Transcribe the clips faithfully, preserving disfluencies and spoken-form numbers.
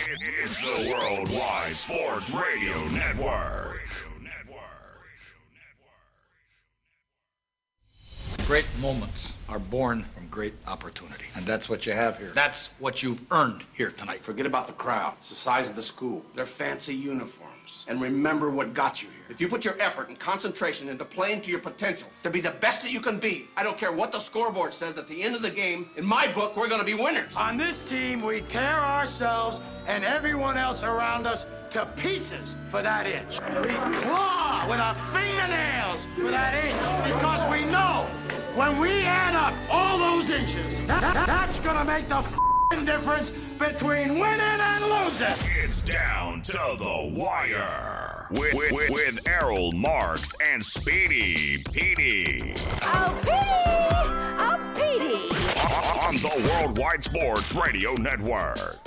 It's the Worldwide Sports Radio Network. Great moments are born from great opportunity. And that's what you have here. That's what you've earned here tonight. Forget about the crowd. It's the size of the school. Their fancy uniforms. And remember what got you here. If you put your effort and concentration into playing to your potential, to be the best that you can be, I don't care what the scoreboard says at the end of the game, in my book, we're going to be winners. On this team, we tear ourselves and everyone else around us to pieces for that inch. We claw with our fingernails for that inch because we know when we add up all those inches, that, that, that's gonna make the f***ing difference between winning and losing. It's down to the wire with, with, with Errol Marks and Speedy Petey. Oh, Petey! Oh, Petey! On the Worldwide Sports Radio Network.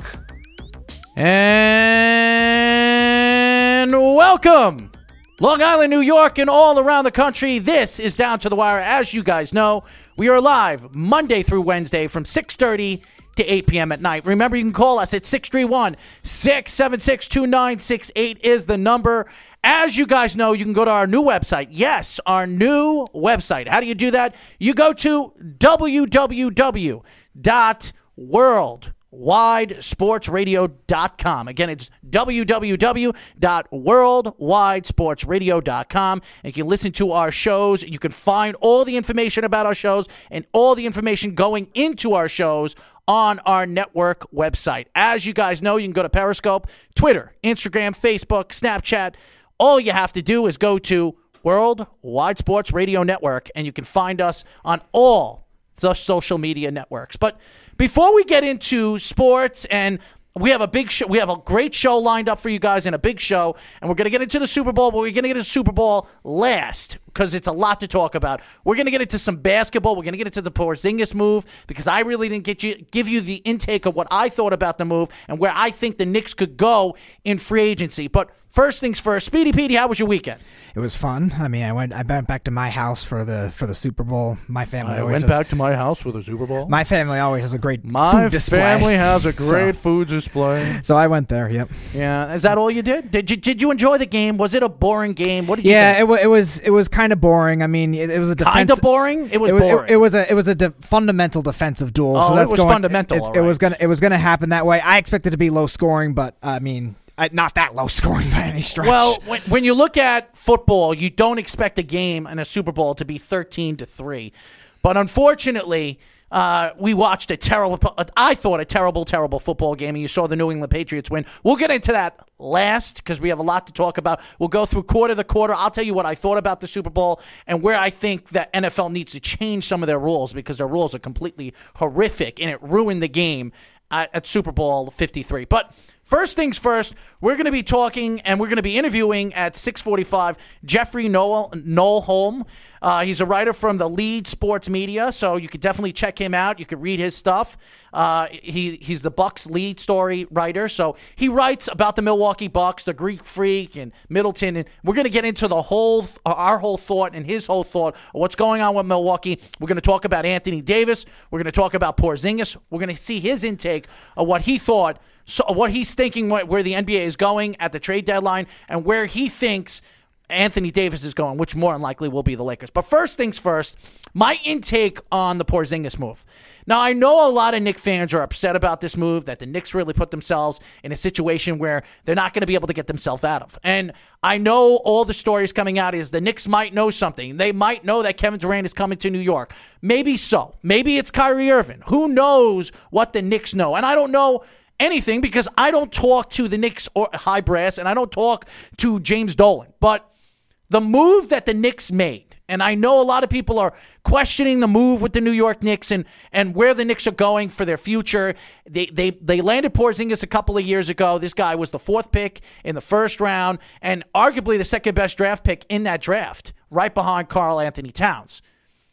And welcome, Long Island, New York, and all around the country. This is Down to the Wire. As you guys know, we are live Monday through Wednesday from six thirty to eight p.m. at night. Remember, you can call us at six three one, six seven six, two nine six eight is the number. As you guys know, you can go to our new website. Yes, our new website. How do you do that? You go to w w w dot world wide sports radio dot com. Again, it's w w w dot world wide sports radio dot com. And you can listen to our shows. You can find all the information about our shows and all the information going into our shows on our network website. As you guys know, you can go to Periscope, Twitter, Instagram, Facebook, Snapchat. All you have to do is go to Worldwide Sports Radio Network, and you can find us on all the social media networks. But before we get into sports, and we have a big show, we have a great show lined up for you guys and a big show, and we're going to get into the Super Bowl, but we're going to get into the Super Bowl last because it's a lot to talk about. We're going to get into some basketball. We're going to get into the Porzingis move because I really didn't get you give you the intake of what I thought about the move and where I think the Knicks could go in free agency. But first things first, Speedy Petey, how was your weekend? It was fun. I mean, I went. I went back to my house for the for the Super Bowl. My family. I always went does, back to my house for the Super Bowl. My family always has a great my food display. My family has a great so, food display. So I went there. Yep. Yeah. Is that all you did? Did you Did you enjoy the game? Was it a boring game? What did you? Yeah, think? it, w- it was. It was kind of boring. I mean, it, it was a defense- kind of boring. It was it was, boring. It, it was a. It was a de- fundamental defensive duel. Oh, so that's it was going, fundamental. It, all it, right. it was gonna. It was gonna happen that way. I expected it to be low scoring, but I mean. Uh, not that low scoring by any stretch. Well, when, when you look at football, you don't expect a game in a Super Bowl to be thirteen to three. But unfortunately, uh, we watched a terrible, I thought a terrible, terrible football game, and you saw the New England Patriots win. We'll get into that last because we have a lot to talk about. We'll go through quarter to quarter. I'll tell you what I thought about the Super Bowl and where I think that N F L needs to change some of their rules because their rules are completely horrific, and it ruined the game at, at Super Bowl fifty-three. But first things first, we're going to be talking and we're going to be interviewing at six forty-five Jeffrey Noel, Nolholm. Uh, he's a writer from the Lead Sports Media, so you could definitely check him out. You could read his stuff. Uh, he He's the Bucks lead story writer, so he writes about the Milwaukee Bucks, the Greek Freak, and Middleton, and we're going to get into the whole, our whole thought and his whole thought of what's going on with Milwaukee. We're going to talk about Anthony Davis. We're going to talk about Porzingis. We're going to see his intake of what he thought, so what he's thinking, where the N B A is going at the trade deadline, and where he thinks Anthony Davis is going, which more than likely will be the Lakers. But first things first, my intake on the Porzingis move. Now, I know a lot of Knicks fans are upset about this move, that the Knicks really put themselves in a situation where they're not going to be able to get themselves out of. And I know all the stories coming out is the Knicks might know something. They might know that Kevin Durant is coming to New York. Maybe so. Maybe it's Kyrie Irving. Who knows what the Knicks know? And I don't know anything because I don't talk to the Knicks or high brass, and I don't talk to James Dolan. But the move that the Knicks made, and I know a lot of people are questioning the move with the New York Knicks and, and where the Knicks are going for their future. They, they they landed Porzingis a couple of years ago. This guy was the fourth pick in the first round and arguably the second best draft pick in that draft, right behind Karl Anthony Towns.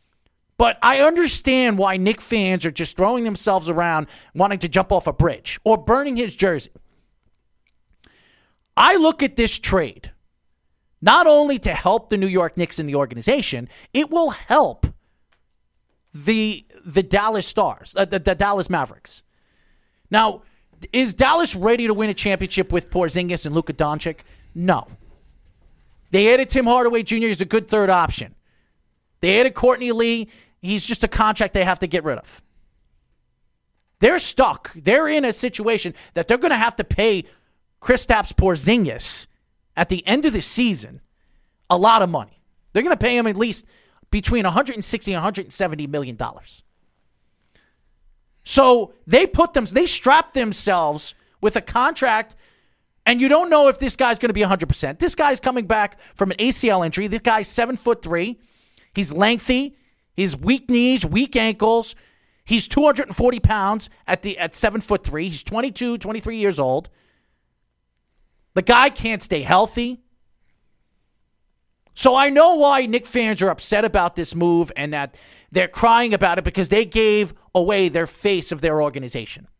But I understand why Knicks fans are just throwing themselves around wanting to jump off a bridge or burning his jersey. I look at this trade not only to help the New York Knicks in the organization, it will help the the Dallas Stars, uh, the, the Dallas Mavericks. Now, Is Dallas ready to win a championship with Porzingis and Luka Doncic? No. They added Tim Hardaway Junior He's a good third option. They added Courtney Lee. He's just a contract they have to get rid of. They're stuck. They're in a situation that they're going to have to pay Kristaps Porzingis at the end of the season a lot of money. They're going to pay him at least between one hundred sixty and one hundred seventy million dollars. So they put them, they strapped themselves with a contract, and you don't know if this guy's going to be one hundred percent. This guy's coming back from an A C L injury. This guy's seven foot three. He's lengthy. He's weak knees, weak ankles. He's two hundred forty pounds at the at seven foot three. He's twenty-two, twenty-three years old. The guy can't stay healthy. So I know why Knicks fans are upset about this move and that they're crying about it because they gave away their face of their organization.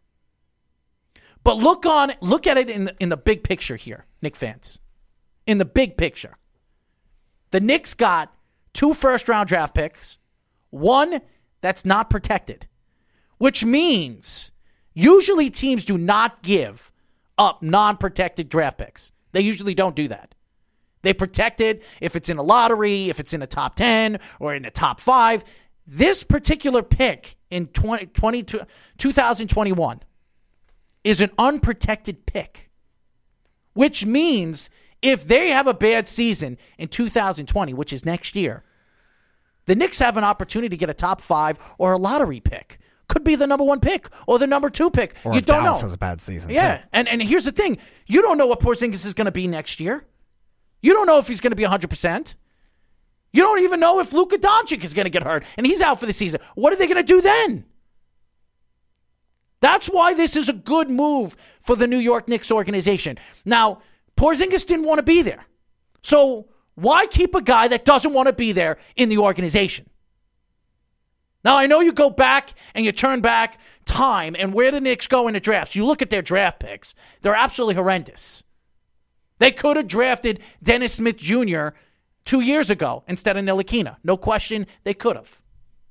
But look on, look at it in the, in the big picture here, Knicks fans. In the big picture. The Knicks got two first-round draft picks, one that's not protected, which means usually teams do not give up non-protected draft picks. They usually don't do that. They protect it if it's in a lottery, if it's in a top ten, or in a top five. This particular pick in twenty, twenty, twenty twenty-one is an unprotected pick, which means if they have a bad season in two thousand twenty, which is next year, the Knicks have an opportunity to get a top five or a lottery pick. Could be the number one pick or the number two pick. Or you if don't Dallas know. has a bad season, yeah, too. and and here's the thing: you don't know what Porzingis is going to be next year. You don't know if he's going to be one hundred percent. You don't even know if Luka Doncic is going to get hurt and he's out for the season. What are they going to do then? That's why this is a good move for the New York Knicks organization. Now, Porzingis didn't want to be there. So why keep a guy that doesn't want to be there in the organization? Now, I know you go back and you turn back time and where the Knicks go in the drafts. You look at their draft picks. They're absolutely horrendous. They could have drafted Dennis Smith Junior two years ago instead of Ntilikina. No question, they could have.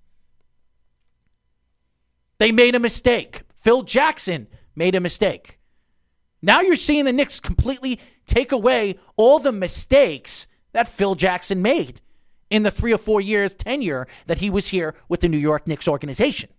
They made a mistake. Phil Jackson made a mistake. Now you're seeing the Knicks completely take away all the mistakes that Phil Jackson made in the three or four years tenure that he was here with the New York Knicks organization.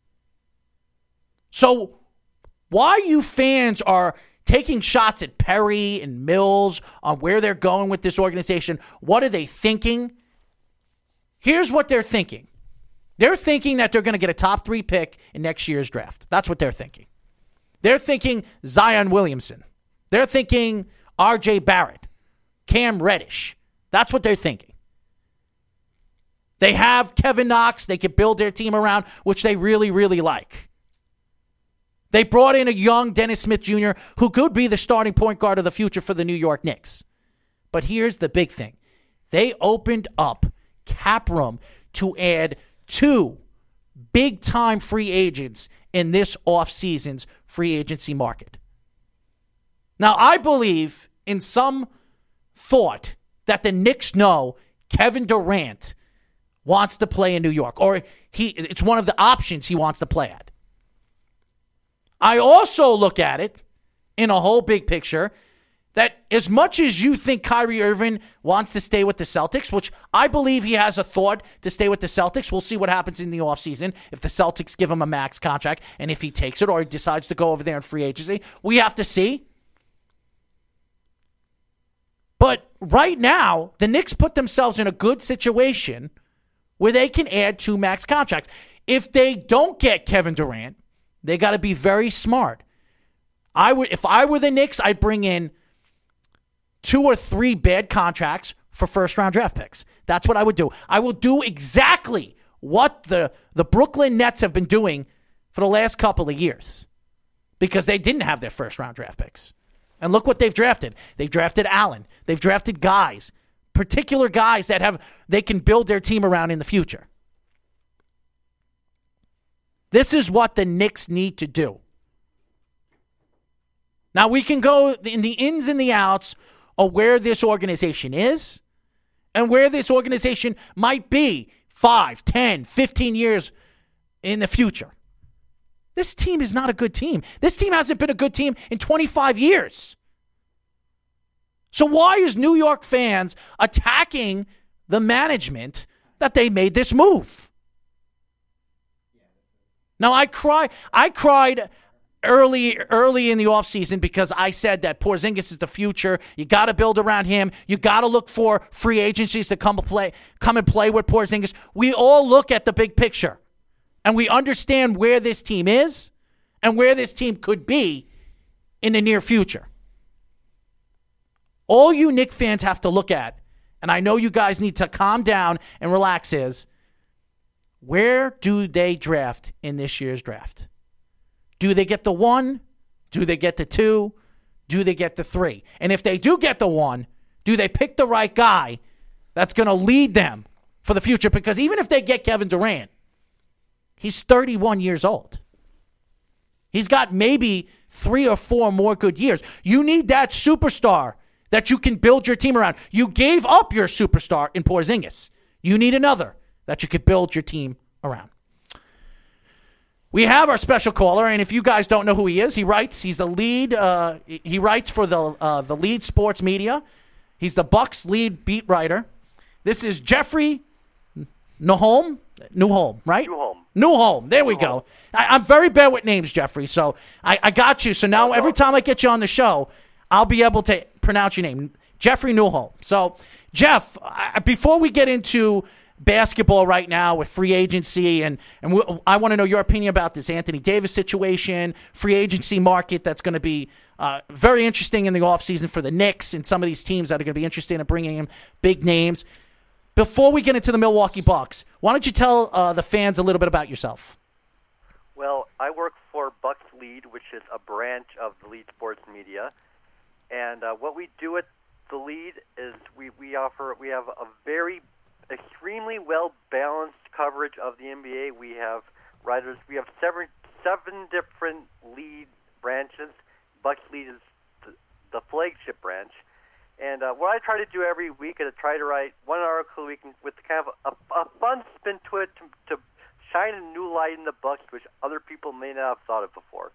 So why you fans are taking shots at Perry and Mills on where they're going with this organization, what are they thinking? Here's what they're thinking. They're thinking that they're going to get a top three pick in next year's draft. That's what they're thinking. They're thinking Zion Williamson. They're thinking R J Barrett, Cam Reddish. That's what they're thinking. They have Kevin Knox they can build their team around, which they really, really like. They brought in a young Dennis Smith Junior who could be the starting point guard of the future for the New York Knicks. But here's the big thing. They opened up cap room to add two big-time free agents in this offseason's free agency market. Now, I believe in some thought that the Knicks know Kevin Durant wants to play in New York, or he it's one of the options he wants to play at. I also look at it in a whole big picture that as much as you think Kyrie Irving wants to stay with the Celtics, which I believe he has a thought to stay with the Celtics, we'll see what happens in the offseason if the Celtics give him a max contract and if he takes it or he decides to go over there in free agency. We have to see. But right now, the Knicks put themselves in a good situation where they can add two max contracts. If they don't get Kevin Durant, they got to be very smart. I would, if I were the Knicks, I'd bring in two or three bad contracts for first-round draft picks. That's what I would do. I will do exactly what the, the Brooklyn Nets have been doing for the last couple of years because they didn't have their first-round draft picks. And look what they've drafted. They've drafted Allen. They've drafted guys, particular guys that have they can build their team around in the future. This is what the Knicks need to do. Now, we can go in the ins and the outs of where this organization is and where this organization might be five, ten, fifteen years in the future. This team is not a good team. This team hasn't been a good team in twenty-five years. So why is New York fans attacking the management that they made this move? Now, I cry. I cried early early in the offseason because I said that Porzingis is the future. You got to build around him. You got to look for free agencies to come play, come and play with Porzingis. We all look at the big picture, and we understand where this team is and where this team could be in the near future. All you Knicks fans have to look at, and I know you guys need to calm down and relax, is where do they draft in this year's draft? Do they get the one? Do they get the two? Do they get the three? And if they do get the one, do they pick the right guy that's going to lead them for the future? Because even if they get Kevin Durant, he's thirty-one years old. He's got maybe three or four more good years. You need that superstar that you can build your team around. You gave up your superstar in Porzingis. You need another that you could build your team around. We have our special caller, and if you guys don't know who he is, he writes. He's the lead. Uh, he writes for the uh, the lead sports media. He's the Bucks lead beat writer. This is Jeffrey Newholm. Newholm, right? Newholm. Newholm. There we go. I, I'm very bad with names, Jeffrey. So I, I got you. So now every time I get you on the show, I'll be able to pronounce your name, Jeffrey Newholm. So Jeff, I, before we get into basketball right now with free agency, and, and we, I want to know your opinion about this Anthony Davis situation, free agency market that's going to be uh, very interesting in the offseason for the Knicks and some of these teams that are going to be interested in bringing in big names. Before we get into the Milwaukee Bucks, why don't you tell uh, the fans a little bit about yourself? Well, I work for Bucks Lead, which is a branch of the Lead Sports Media. And uh, what we do at the Lead is we, we offer, we have a very extremely well-balanced coverage of the N B A. We have writers, we have seven, seven different lead branches. Bucks Lead is the, the flagship branch. And uh, what I try to do every week is to try to write one article a week with kind of a, a fun spin to it to, to shine a new light in the Bucks, which other people may not have thought of before.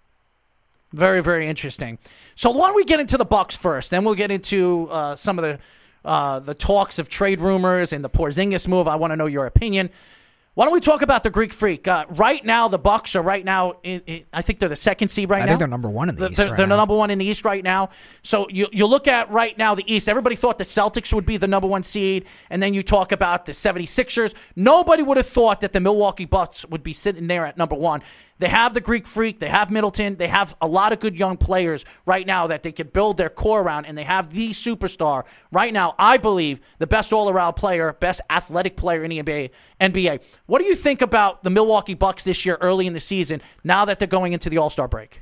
Very, very interesting. So why don't we get into the Bucks first? Then we'll get into uh, some of the uh, the talks of trade rumors and the Porzingis move. I want to know your opinion. Why don't we talk about the Greek Freak? Uh, right now, the Bucks are right now. In, in, I think they're the second seed right I now. I think they're number one in the they're, East. They're, right they're now. number one in the East right now. So you you look at right now the East. Everybody thought the Celtics would be the number one seed, and then you talk about the seventy-sixers. Nobody would have thought that the Milwaukee Bucks would be sitting there at number one. They have the Greek Freak. They have Middleton. They have a lot of good young players right now that they could build their core around, and they have the superstar right now, I believe, the best all-around player, best athletic player in the N B A. What do you think about the Milwaukee Bucks this year early in the season now that they're going into the All-Star break?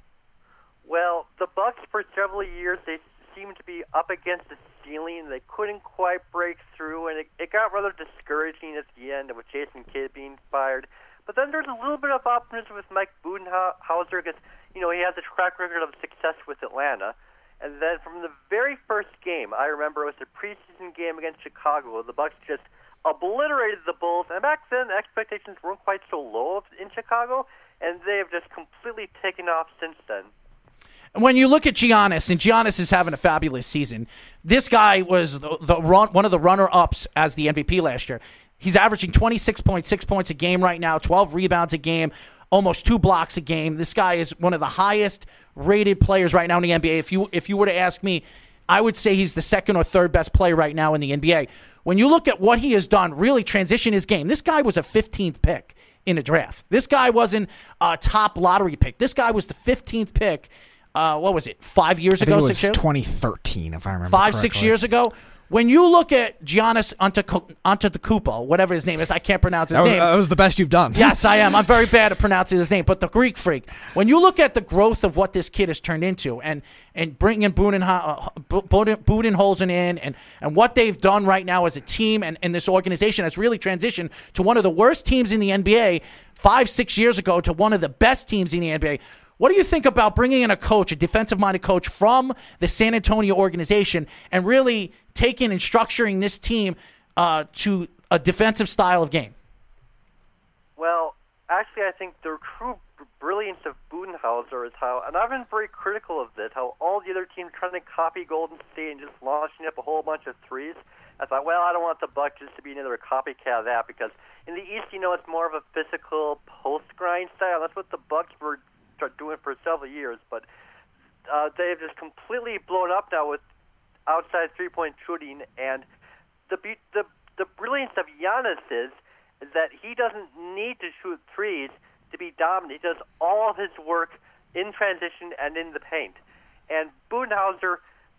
Well, the Bucks for several years, they seemed to be up against the ceiling. They couldn't quite break through, and it, it got rather discouraging at the end with Jason Kidd being fired. But then there's a little bit of optimism with Mike Budenholzer because, you know, he has a track record of success with Atlanta. And then from the very first game, I remember it was the preseason game against Chicago. The Bucks just obliterated the Bulls. And back then, expectations weren't quite so low in Chicago, and they have just completely taken off since then. When you look at Giannis, and Giannis is having a fabulous season, this guy was the, the run, one of the runner-ups as the M V P last year. He's averaging twenty-six point six points a game right now, twelve rebounds a game, almost two blocks a game. This guy is one of the highest-rated players right now in the N B A. If you if you were to ask me, I would say he's the second or third best player right now in the N B A. When you look at what he has done, really transition his game. This guy was a fifteenth pick in the draft. This guy wasn't a top lottery pick. This guy was the fifteenth pick. Uh, what was it? Five years I ago, think it was six years? twenty thirteen, if I remember Five, correctly. six years ago. When you look at Giannis Antetokounmpo, whatever his name is, I can't pronounce his that was, name. That was the best you've done. Yes, I am. I'm very bad at pronouncing his name, but the Greek Freak. When you look at the growth of what this kid has turned into, and and bringing Budenholzer in, and and what they've done right now as a team, and, and this organization has really transitioned to one of the worst teams in the N B A five, six years ago to one of the best teams in the N B A. What do you think about bringing in a coach, a defensive-minded coach from the San Antonio organization, and really taking and structuring this team uh, to a defensive style of game? Well, actually, I think the true brilliance of Budenholzer is how, and I've been very critical of this, how all the other teams trying to copy Golden State and just launching up a whole bunch of threes. I thought, well, I don't want the Bucks just to be another copycat of that, because in the East, you know, it's more of a physical post-grind style. That's what the Bucks were doing for several years, but uh, they've just completely blown up now with outside three-point shooting, and the the the brilliance of Giannis is, is that he doesn't need to shoot threes to be dominant. He does all of his work in transition and in the paint. And Budenholzer,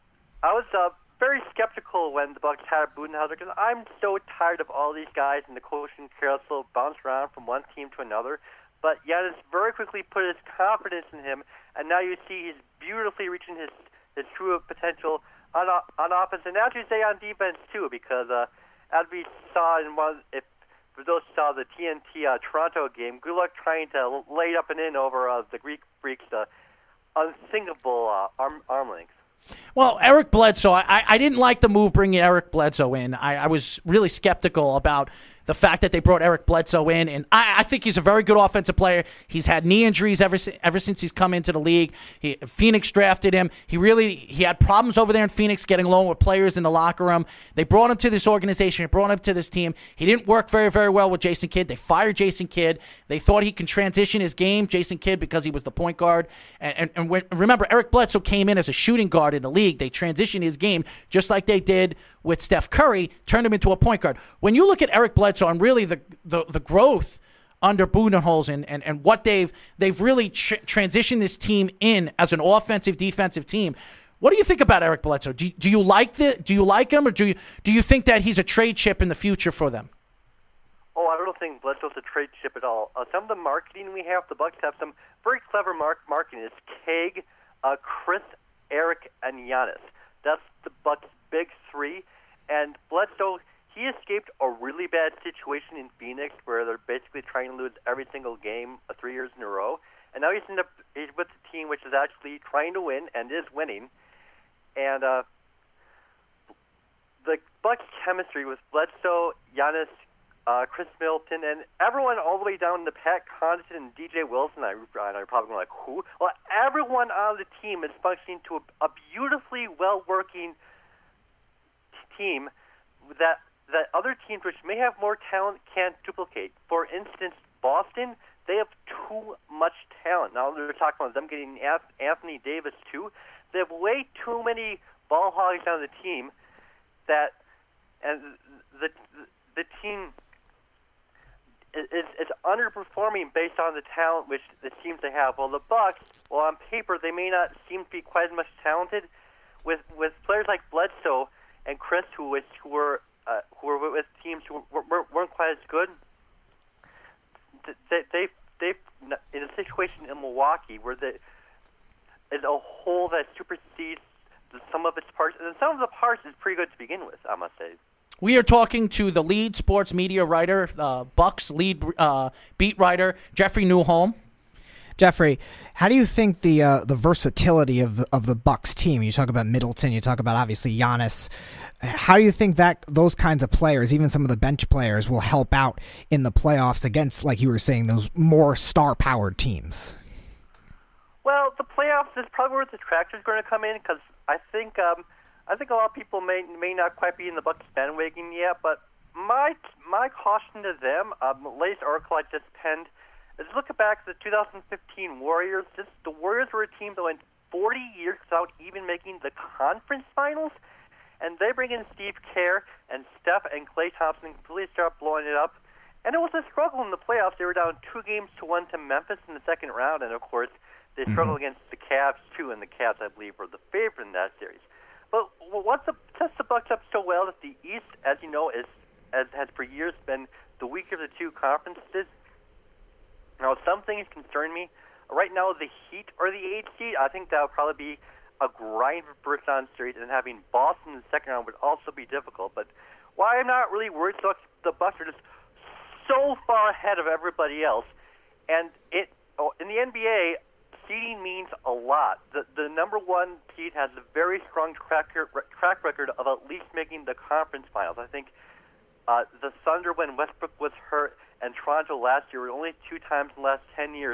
I was uh, very skeptical when the Bucks had Budenholzer, because I'm so tired of all these guys in the coaching carousel bounce around from one team to another. But Giannis very quickly put his confidence in him, and now you see he's beautifully reaching his, his true potential on on offense, and as you say, on defense too, because uh, as we saw in one, if for those who saw the T N T uh, Toronto game, good luck trying to lay up and in over uh, the Greek Freaks, uh, unthinkable uh, arm, arm length. Well, Eric Bledsoe, I, I didn't like the move bringing Eric Bledsoe in. I, I was really skeptical about the fact that they brought Eric Bledsoe in, and I, I think he's a very good offensive player. He's had knee injuries ever ever since he's come into the league. He, Phoenix drafted him. He really he had problems over there in Phoenix getting along with players in the locker room. They brought him to this organization. They brought him to this team. He didn't work very, very well with Jason Kidd. They fired Jason Kidd. They thought he can transition his game, Jason Kidd, because he was the point guard. And, and, and when, remember, Eric Bledsoe came in as a shooting guard in the league. They transitioned his game just like they did with Steph Curry, turned him into a point guard. When you look at Eric Bledsoe and really the the, the growth under Budenholzer and, and, and what they've they've really tr- transitioned this team in as an offensive defensive team, what do you think about Eric Bledsoe? Do you, do you like the do you like him, or do you do you think that he's a trade chip in the future for them? Oh, I don't think Bledsoe's a trade chip at all. Uh, some of the marketing we have, the Bucks have some very clever mark- marketing. It's Keg, uh, Chris, Eric, and Giannis. That's the Bucks' big three. And Bledsoe, he escaped a really bad situation in Phoenix where they're basically trying to lose every single game uh, three years in a row. And now he's, in a, he's with a team which is actually trying to win and is winning. And uh, the Bucks' chemistry with Bledsoe, Giannis, uh, Chris Middleton, and everyone all the way down to Pat Connaughton and D J Wilson. I, I know you're probably going like, who? Well, everyone on the team is functioning to a, a beautifully well-working team that that other teams which may have more talent can't duplicate. For instance, Boston, they have too much talent. Now they're talking about them getting Anthony Davis too. They have way too many ball hogs on the team that, and the the team is, is underperforming based on the talent which it seems they have. Well, the Bucks, well, on paper they may not seem to be quite as much talented. With with players like Bledsoe and Chris, who was who were uh, who were with teams who weren't, weren't quite as good, they they they in a situation in Milwaukee where the is a whole that supersedes the sum of its parts, and some of the parts is pretty good to begin with, I must say. We are talking to the lead sports media writer, uh, Bucks lead uh, beat writer, Jeffrey Newholm. Jeffrey, how do you think the uh, the versatility of the, of the Bucks team? You talk about Middleton, you talk about obviously Giannis. How do you think that those kinds of players, even some of the bench players, will help out in the playoffs against, like you were saying, those more star-powered teams? Well, the playoffs is probably where the detractors are going to come in, because I think um, I think a lot of people may may not quite be in the Bucks bandwagon yet. But my my caution to them, um, latest article I just penned, is look back to the two thousand fifteen Warriors. This, the Warriors were a team that went forty years without even making the conference finals, and they bring in Steve Kerr and Steph and Klay Thompson and completely start blowing it up. And it was a struggle in the playoffs. They were down two games to one to Memphis in the second round, and of course they struggled mm-hmm. against the Cavs too, and the Cavs, I believe, were the favorite in that series. But what sets the Bucks up so well is the East, as you know, is as has for years been the weaker of the two conferences. Now, some things concern me. Right now, the Heat or the eighth seed, I think that would probably be a grind for first-round series, and having Boston in the second round would also be difficult. But why I'm not really worried, so the Bucks are just so far ahead of everybody else. And it oh, in the N B A, seeding means a lot. The the number one seed has a very strong track, track record of at least making the conference finals. I think uh, the Thunder, when Westbrook was hurt, and Toronto last year were only two times in the last ten years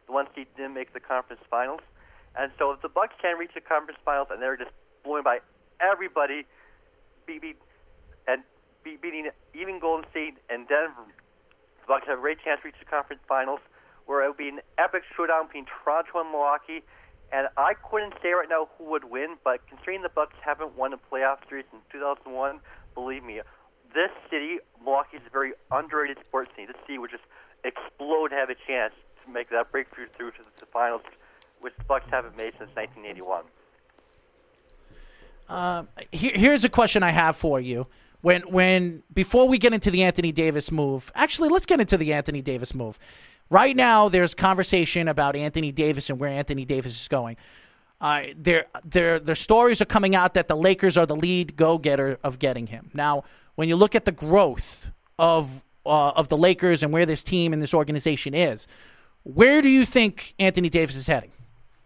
the one seed didn't make the conference finals. And so if the Bucks can reach the conference finals and they're just blowing by everybody, be, be, and be beating even Golden State and Denver, the Bucks have a great chance to reach the conference finals, where it would be an epic showdown between Toronto and Milwaukee. And I couldn't say right now who would win, but considering the Bucks haven't won a playoff series since two thousand one, believe me, this city, Milwaukee, is a very underrated sports team. This city would just explode to have a chance to make that breakthrough through to the finals, which the Bucks haven't made since nineteen eighty-one. Uh, here, here's a question I have for you. When, when before we get into the Anthony Davis move, actually, let's get into the Anthony Davis move. Right now, there's conversation about Anthony Davis and where Anthony Davis is going. Uh, there, there, there stories are coming out that the Lakers are the lead go-getter of getting him. Now, when you look at the growth of uh, of the Lakers and where this team and this organization is, where do you think Anthony Davis is heading?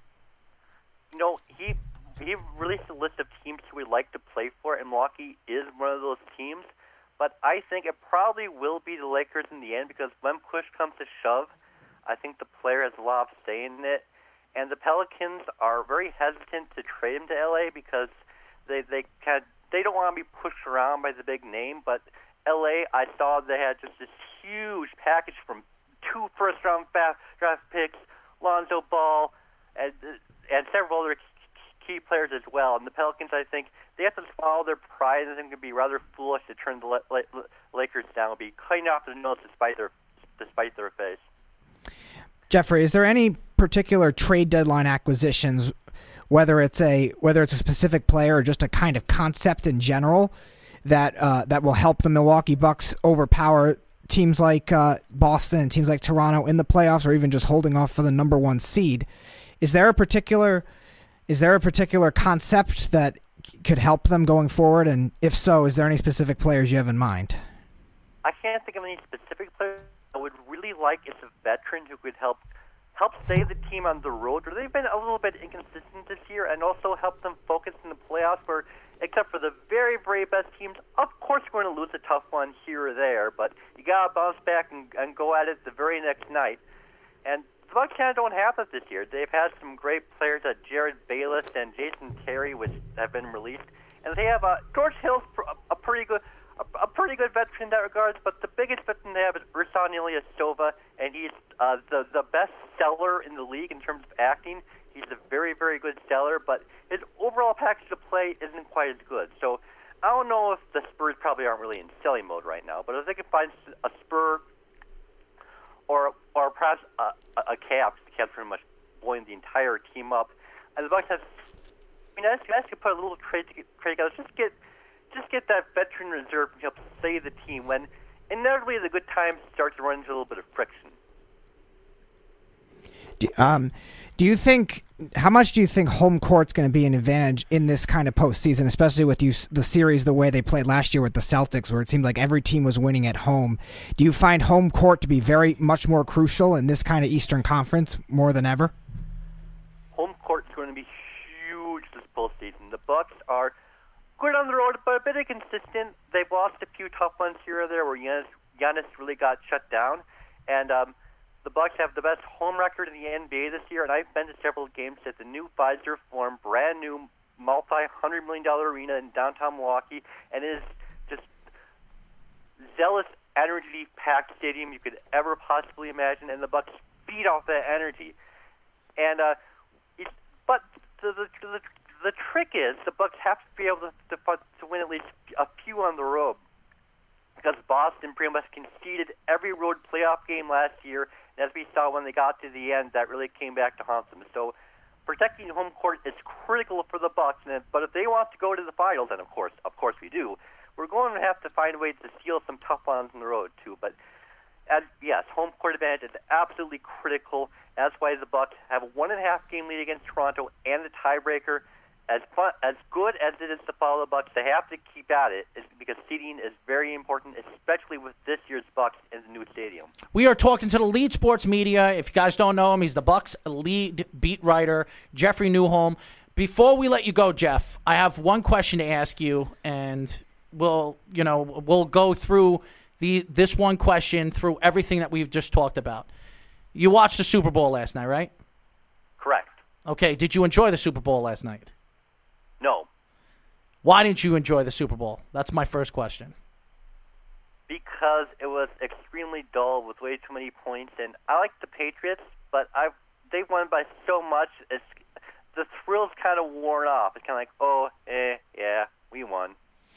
You know, he he released a list of teams he would like to play for, and Milwaukee is one of those teams. But I think it probably will be the Lakers in the end, because when push comes to shove, I think the player has a lot of say in it. And the Pelicans are very hesitant to trade him to L A because they they kind of, they don't want to be pushed around by the big name. But L A, I saw they had just this huge package from two first-round draft picks, Lonzo Ball, and and several other key players as well. And the Pelicans, I think, they have to follow their pride, and I think it would be rather foolish to turn the La- La- Lakers down. It would be cutting off the nose despite their despite their face. Jeffrey, is there any particular trade deadline acquisitions, whether it's a whether it's a specific player or just a kind of concept in general, that uh, that will help the Milwaukee Bucks overpower teams like uh, Boston and teams like Toronto in the playoffs, or even just holding off for the number one seed? Is there a particular is there a particular concept that could help them going forward? And if so, is there any specific players you have in mind? I can't think of any specific players. I would really like is a veteran who could help help save the team on the road, where they've been a little bit inconsistent this year, and also help them focus in the playoffs, where, except for the very, very best teams, of course we're going to lose a tough one here or there, but you got to bounce back and, and go at it the very next night. And the Bucks kind of don't have that this year. They've had some great players, uh, Jared Bayless and Jason Terry, which have been released, and they have uh, George Hill's a, a pretty good a, a pretty good veteran in that regards, but the biggest veteran they have is Ersan Ilyasova, and he's uh, the the best seller in the league in terms of acting. He's a very, very good seller, but his overall package of play isn't quite as good. So I don't know if the Spurs probably aren't really in selling mode right now, but if they can find a Spur or or perhaps a, a, a Cavs, the Cavs pretty much blowing the entire team up, and the Bucks have, I mean, I guys could put a little trade together, just get just get that veteran reserve to help save the team when inevitably the good times start to run into a little bit of friction. Do, um, do you think, how much do you think home court's going to be an advantage in this kind of postseason, especially with you, the series the way they played last year with the Celtics, where it seemed like every team was winning at home? Do you find home court to be very much more crucial in this kind of Eastern Conference more than ever? Home court is going to be huge this postseason. The Bucks are good on the road, but a bit inconsistent. They've lost a few tough ones here or there where Giannis, Giannis really got shut down. And um, the Bucks have the best home record in the N B A this year, and I've been to several games at the new Pfizer Forum, brand new multi-hundred million dollar arena in downtown Milwaukee, and it is just zealous, energy-packed stadium you could ever possibly imagine, and the Bucks feed off that energy. And uh, it, but the, the the the trick is the Bucks have to be able to, to to win at least a few on the road, because Boston pretty much conceded every road playoff game last year, and as we saw when they got to the end, that really came back to haunt them. So protecting home court is critical for the Bucks, and, but if they want to go to the finals, and of course, of course we do, we're going to have to find ways to steal some tough ones on the road too. But as, yes, home court advantage is absolutely critical. That's why the Bucks have a one and a half game lead against Toronto and the tiebreaker. As fun, as good as it is to follow the Bucks, they have to keep at it, because seeding is very important, especially with this year's Bucks in the new stadium. We are talking to the lead sports media. If you guys don't know him, he's the Bucks lead beat writer, Jeffrey Newholm. Before we let you go, Jeff, I have one question to ask you, and we'll, you know, we'll go through the this one question through everything that we've just talked about. You watched the Super Bowl last night, right? Correct. Okay. Did you enjoy the Super Bowl last night? No. Why didn't you enjoy the Super Bowl? That's my first question. Because it was extremely dull with way too many points, and I like the Patriots, but I they won by so much. It's the thrill's kind of worn off. It's kind of like, oh, eh, yeah, we won.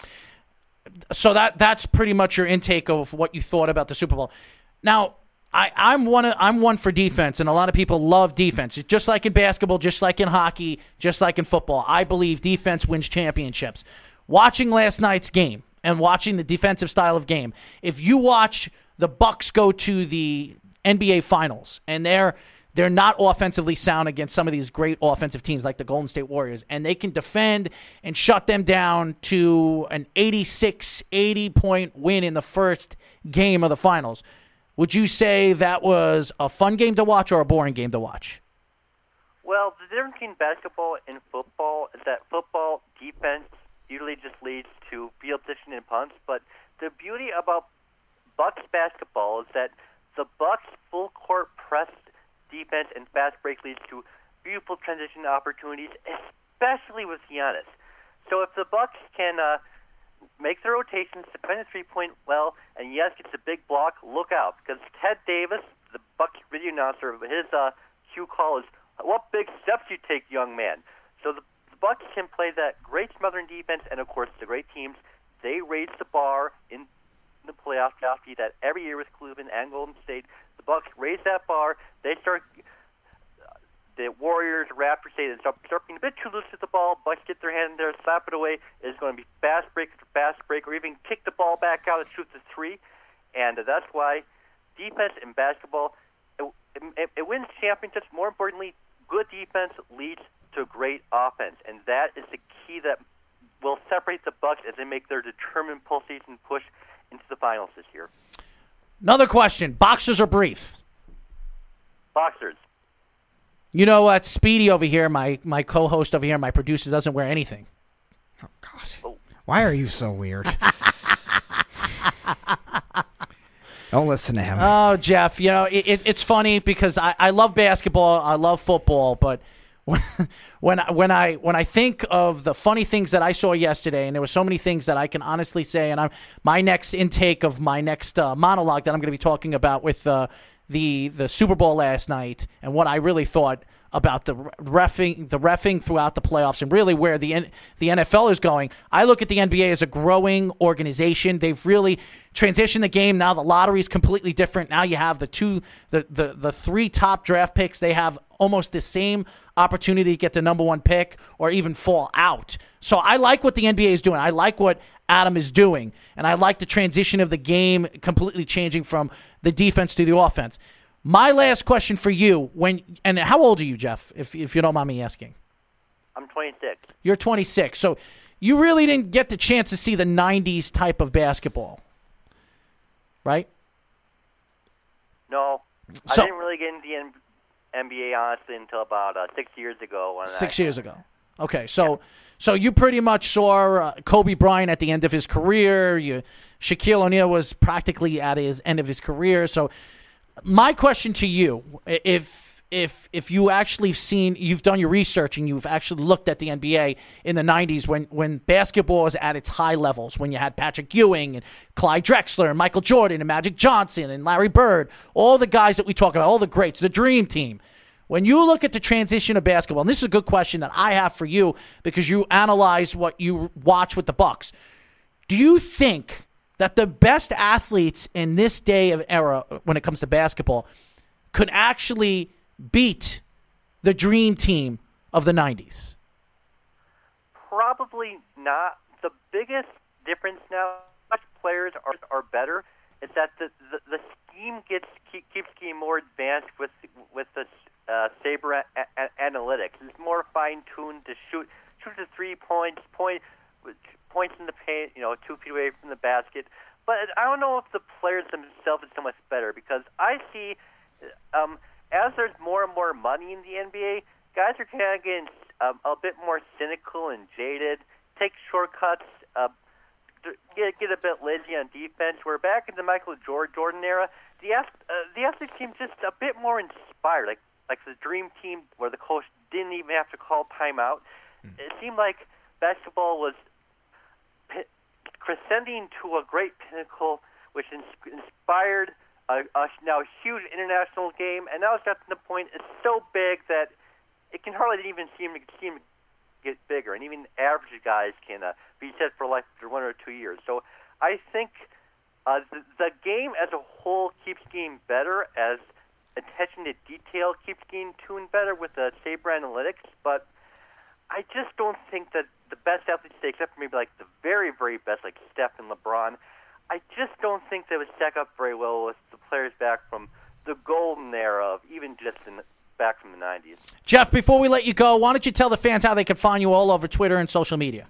So that that's pretty much your intake of what you thought about the Super Bowl. Now, I, I'm one of, I'm one for defense, and a lot of people love defense. It's just like in basketball, just like in hockey, just like in football. I believe defense wins championships. Watching last night's game and watching the defensive style of game, if you watch the Bucks go to the N B A Finals and they're they're not offensively sound against some of these great offensive teams like the Golden State Warriors, and they can defend and shut them down to an eighty-six, eighty-point win in the first game of the Finals, would you say that was a fun game to watch or a boring game to watch? Well, the difference between basketball and football is that football defense usually just leads to field position and punts, but the beauty about Bucks basketball is that the Bucks full court press defense and fast break leads to beautiful transition opportunities, especially with Giannis. So if the Bucks can uh, make the rotations, defend the three-point well, and Giannis gets a big block, look out, because Ted Davis, the Bucks video announcer, his uh, cue call is, "What big steps you take, young man." So the, the Bucks can play that great smothering defense, and of course the great teams, they raise the bar in the playoffs. After that every year with Cleveland and Golden State. The Bucks raise that bar. They start uh, the Warriors, Raptors say they start, start being a bit too loose with the ball. Bucks get their hand in there, slap it away. It's going to be fast break after fast break, or even kick the ball back out and shoot the three. And uh, that's why defense in basketball it, it, it wins championships. More importantly, good defense leads to great offense, and that is the key that will separate the Bucks as they make their determined postseason push into the finals this year. Another question: boxers or briefs? Boxers. You know what? Speedy over here, my, my co-host over here, my producer, doesn't wear anything. Oh, God. Oh. Why are you so weird? Don't listen to him. Oh, Jeff, you know, it, it, it's funny because I, I love basketball, I love football, but when, when, when, I, when I think of the funny things that I saw yesterday, and there were so many things that I can honestly say, and I'm, my next intake of my next uh, monologue that I'm going to be talking about with uh, the the Super Bowl last night and what I really thought about the reffing, the reffing throughout the playoffs, and really where the the N F L is going. I look at the N B A as a growing organization. They've really transitioned the game. Now the lottery is completely different. Now you have the two, the the the three top draft picks. They have almost the same opportunity to get the number one pick or even fall out. So I like what the N B A is doing. I like what Adam is doing, and I like the transition of the game completely changing from the defense to the offense. My last question for you, when and how old are you, Jeff, if if you don't mind me asking? I'm twenty-six. You're twenty-six. So you really didn't get the chance to see the nineties type of basketball, right? No. So, I didn't really get into the N B A, honestly, until about uh, six years ago. When six I, years ago. Okay, so so you pretty much saw uh, Kobe Bryant at the end of his career. You, Shaquille O'Neal was practically at his end of his career. So my question to you, if if if you actually seen, you've done your research and you've actually looked at the N B A in the nineties when, when basketball was at its high levels, when you had Patrick Ewing and Clyde Drexler and Michael Jordan and Magic Johnson and Larry Bird, all the guys that we talk about, all the greats, the Dream Team. When you look at the transition of basketball, and this is a good question that I have for you because you analyze what you watch with the Bucks, do you think that the best athletes in this day of era when it comes to basketball could actually beat the Dream Team of the nineties? Probably not. The biggest difference now, much players are are better, is that the the, the scheme gets keep, keeps getting more advanced with with the uh, Saber a- a- analytics. It's more fine tuned to shoot shoot the three points, point points in the paint, you know, two feet away from the basket. But I don't know if the players themselves is so much better, because I see um, as there's more and more money in the N B A, guys are kind of getting um, a bit more cynical and jaded, take shortcuts, uh, get, get a bit lazy on defense. Where back in the Michael Jordan era, the ath- uh, the athletes seem just a bit more inspired, like like the dream team where the coach didn't even have to call timeout. Mm. It seemed like basketball was p- crescending to a great pinnacle, which ins- inspired a, a now a huge international game, and now it's got to the point it's so big that it can hardly even seem to seem to get bigger, and even average guys can uh, be set for life for one or two years. So I think uh, the, the game as a whole keeps getting better as attention to detail keeps getting tuned better with the Sabre Analytics, but I just don't think that the best athletes today, except for maybe like the very, very best, like Steph and LeBron, I just don't think they would stack up very well with the players back from the golden era of even just in the, back from the nineties. Jeff, before we let you go, why don't you tell the fans how they can find you all over Twitter and social media?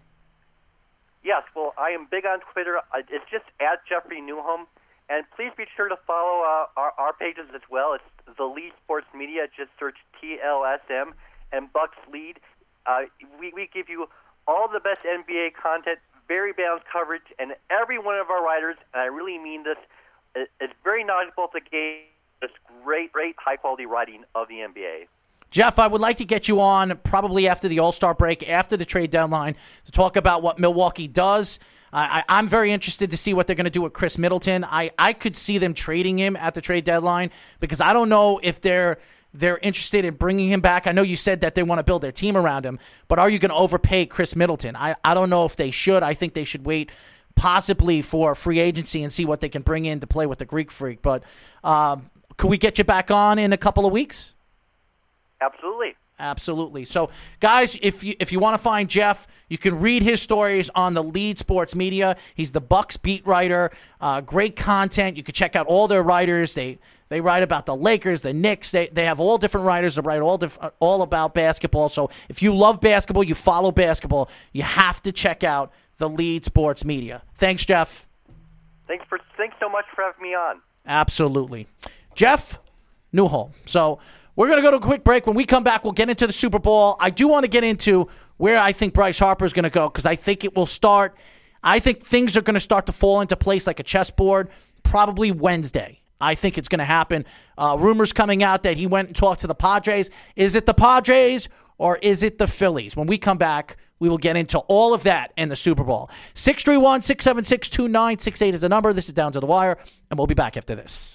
Yes, well, I am big on Twitter. It's just at Jeffrey Newhome. And please be sure to follow uh, our, our pages as well. It's the Lead Sports Media. Just search T L S M and Bucks Lead. Uh, we, we give you all the best N B A content, very balanced coverage, and every one of our writers, and I really mean this, is very knowledgeable of the game. Just great, great, high-quality writing of the N B A. Jeff, I would like to get you on probably after the All-Star break, after the trade deadline, to talk about what Milwaukee does. I, I'm very interested to see what they're going to do with Chris Middleton. I, I could see them trading him at the trade deadline because I don't know if they're they're interested in bringing him back. I know you said that they want to build their team around him, but are you going to overpay Chris Middleton? I, I don't know if they should. I think they should wait possibly for free agency and see what they can bring in to play with the Greek Freak. But um, could we get you back on in a couple of weeks? Absolutely. Absolutely. So, guys, if you if you want to find Jeff, you can read his stories on the Lead Sports Media. He's the Bucks beat writer. Uh, great content. You can check out all their writers. They they write about the Lakers, the Knicks. They they have all different writers that write all diff- all about basketball. So, if you love basketball, you follow basketball, you have to check out the Lead Sports Media. Thanks, Jeff. Thanks for thanks so much for having me on. Absolutely, Jeff Newhome. So. We're going to go to a quick break. When we come back, we'll get into the Super Bowl. I do want to get into where I think Bryce Harper is going to go because I think it will start. I think things are going to start to fall into place like a chessboard probably Wednesday. I think it's going to happen. Uh, rumors coming out that he went and talked to the Padres. Is it the Padres or is it the Phillies? When we come back, we will get into all of that in the Super Bowl. six three one, six seven six, two nine six eight is the number. This is Down to the Wire, and we'll be back after this.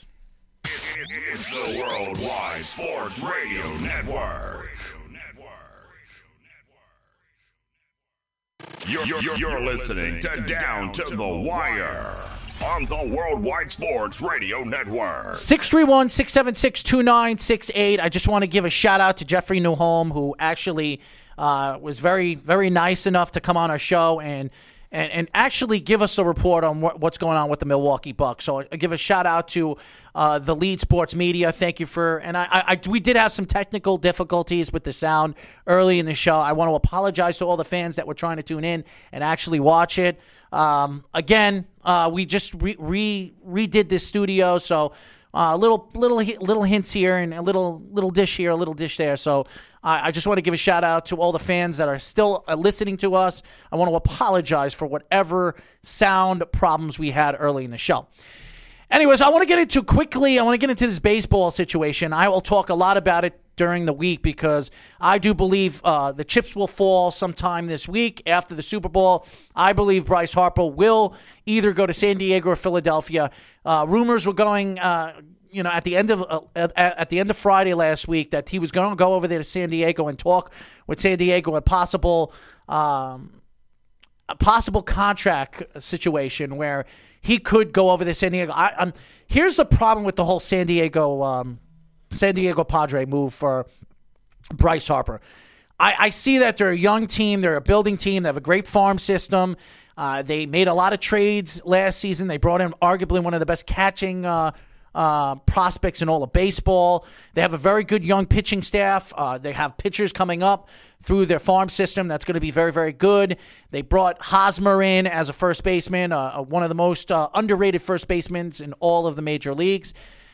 It's the Worldwide Sports Radio Network. You're, you're, you're listening to Down to the Wire on the Worldwide Sports Radio Network. six three one, six seven six, two nine six eight. I just want to give a shout out to Jeffrey Newhome, who actually uh, was very, very nice enough to come on our show and And, and actually give us a report on what, what's going on with the Milwaukee Bucks. So I give a shout out to uh, the Lead Sports Media. Thank you for, and I, I, I we did have some technical difficulties with the sound early in the show. I want to apologize to all the fans that were trying to tune in and actually watch it. Um, again, uh, we just re, re redid this studio, so uh, little little little hints here and a little little dish here, a little dish there. So. I just want to give a shout-out to all the fans that are still listening to us. I want to apologize for whatever sound problems we had early in the show. Anyways, I want to get into quickly, I want to get into this baseball situation. I will talk a lot about it during the week because I do believe uh, the chips will fall sometime this week after the Super Bowl. I believe Bryce Harper will either go to San Diego or Philadelphia. Uh, rumors were going... Uh, You know, at the end of uh, at, at the end of Friday last week, that he was going to go over there to San Diego and talk with San Diego a possible um, a possible contract situation where he could go over to San Diego. I, um, here's the problem with the whole San Diego um, San Diego Padre move for Bryce Harper. I, I see that they're a young team, they're a building team, they have a great farm system. Uh, they made a lot of trades last season. They brought in arguably one of the best catching. Uh, Uh, prospects in all of baseball. They have a very good young pitching staff. Uh, they have pitchers coming up through their farm system that's going to be very, very good. They brought Hosmer in as a first baseman, uh, one of the most uh, underrated first basemen in all of the major leagues.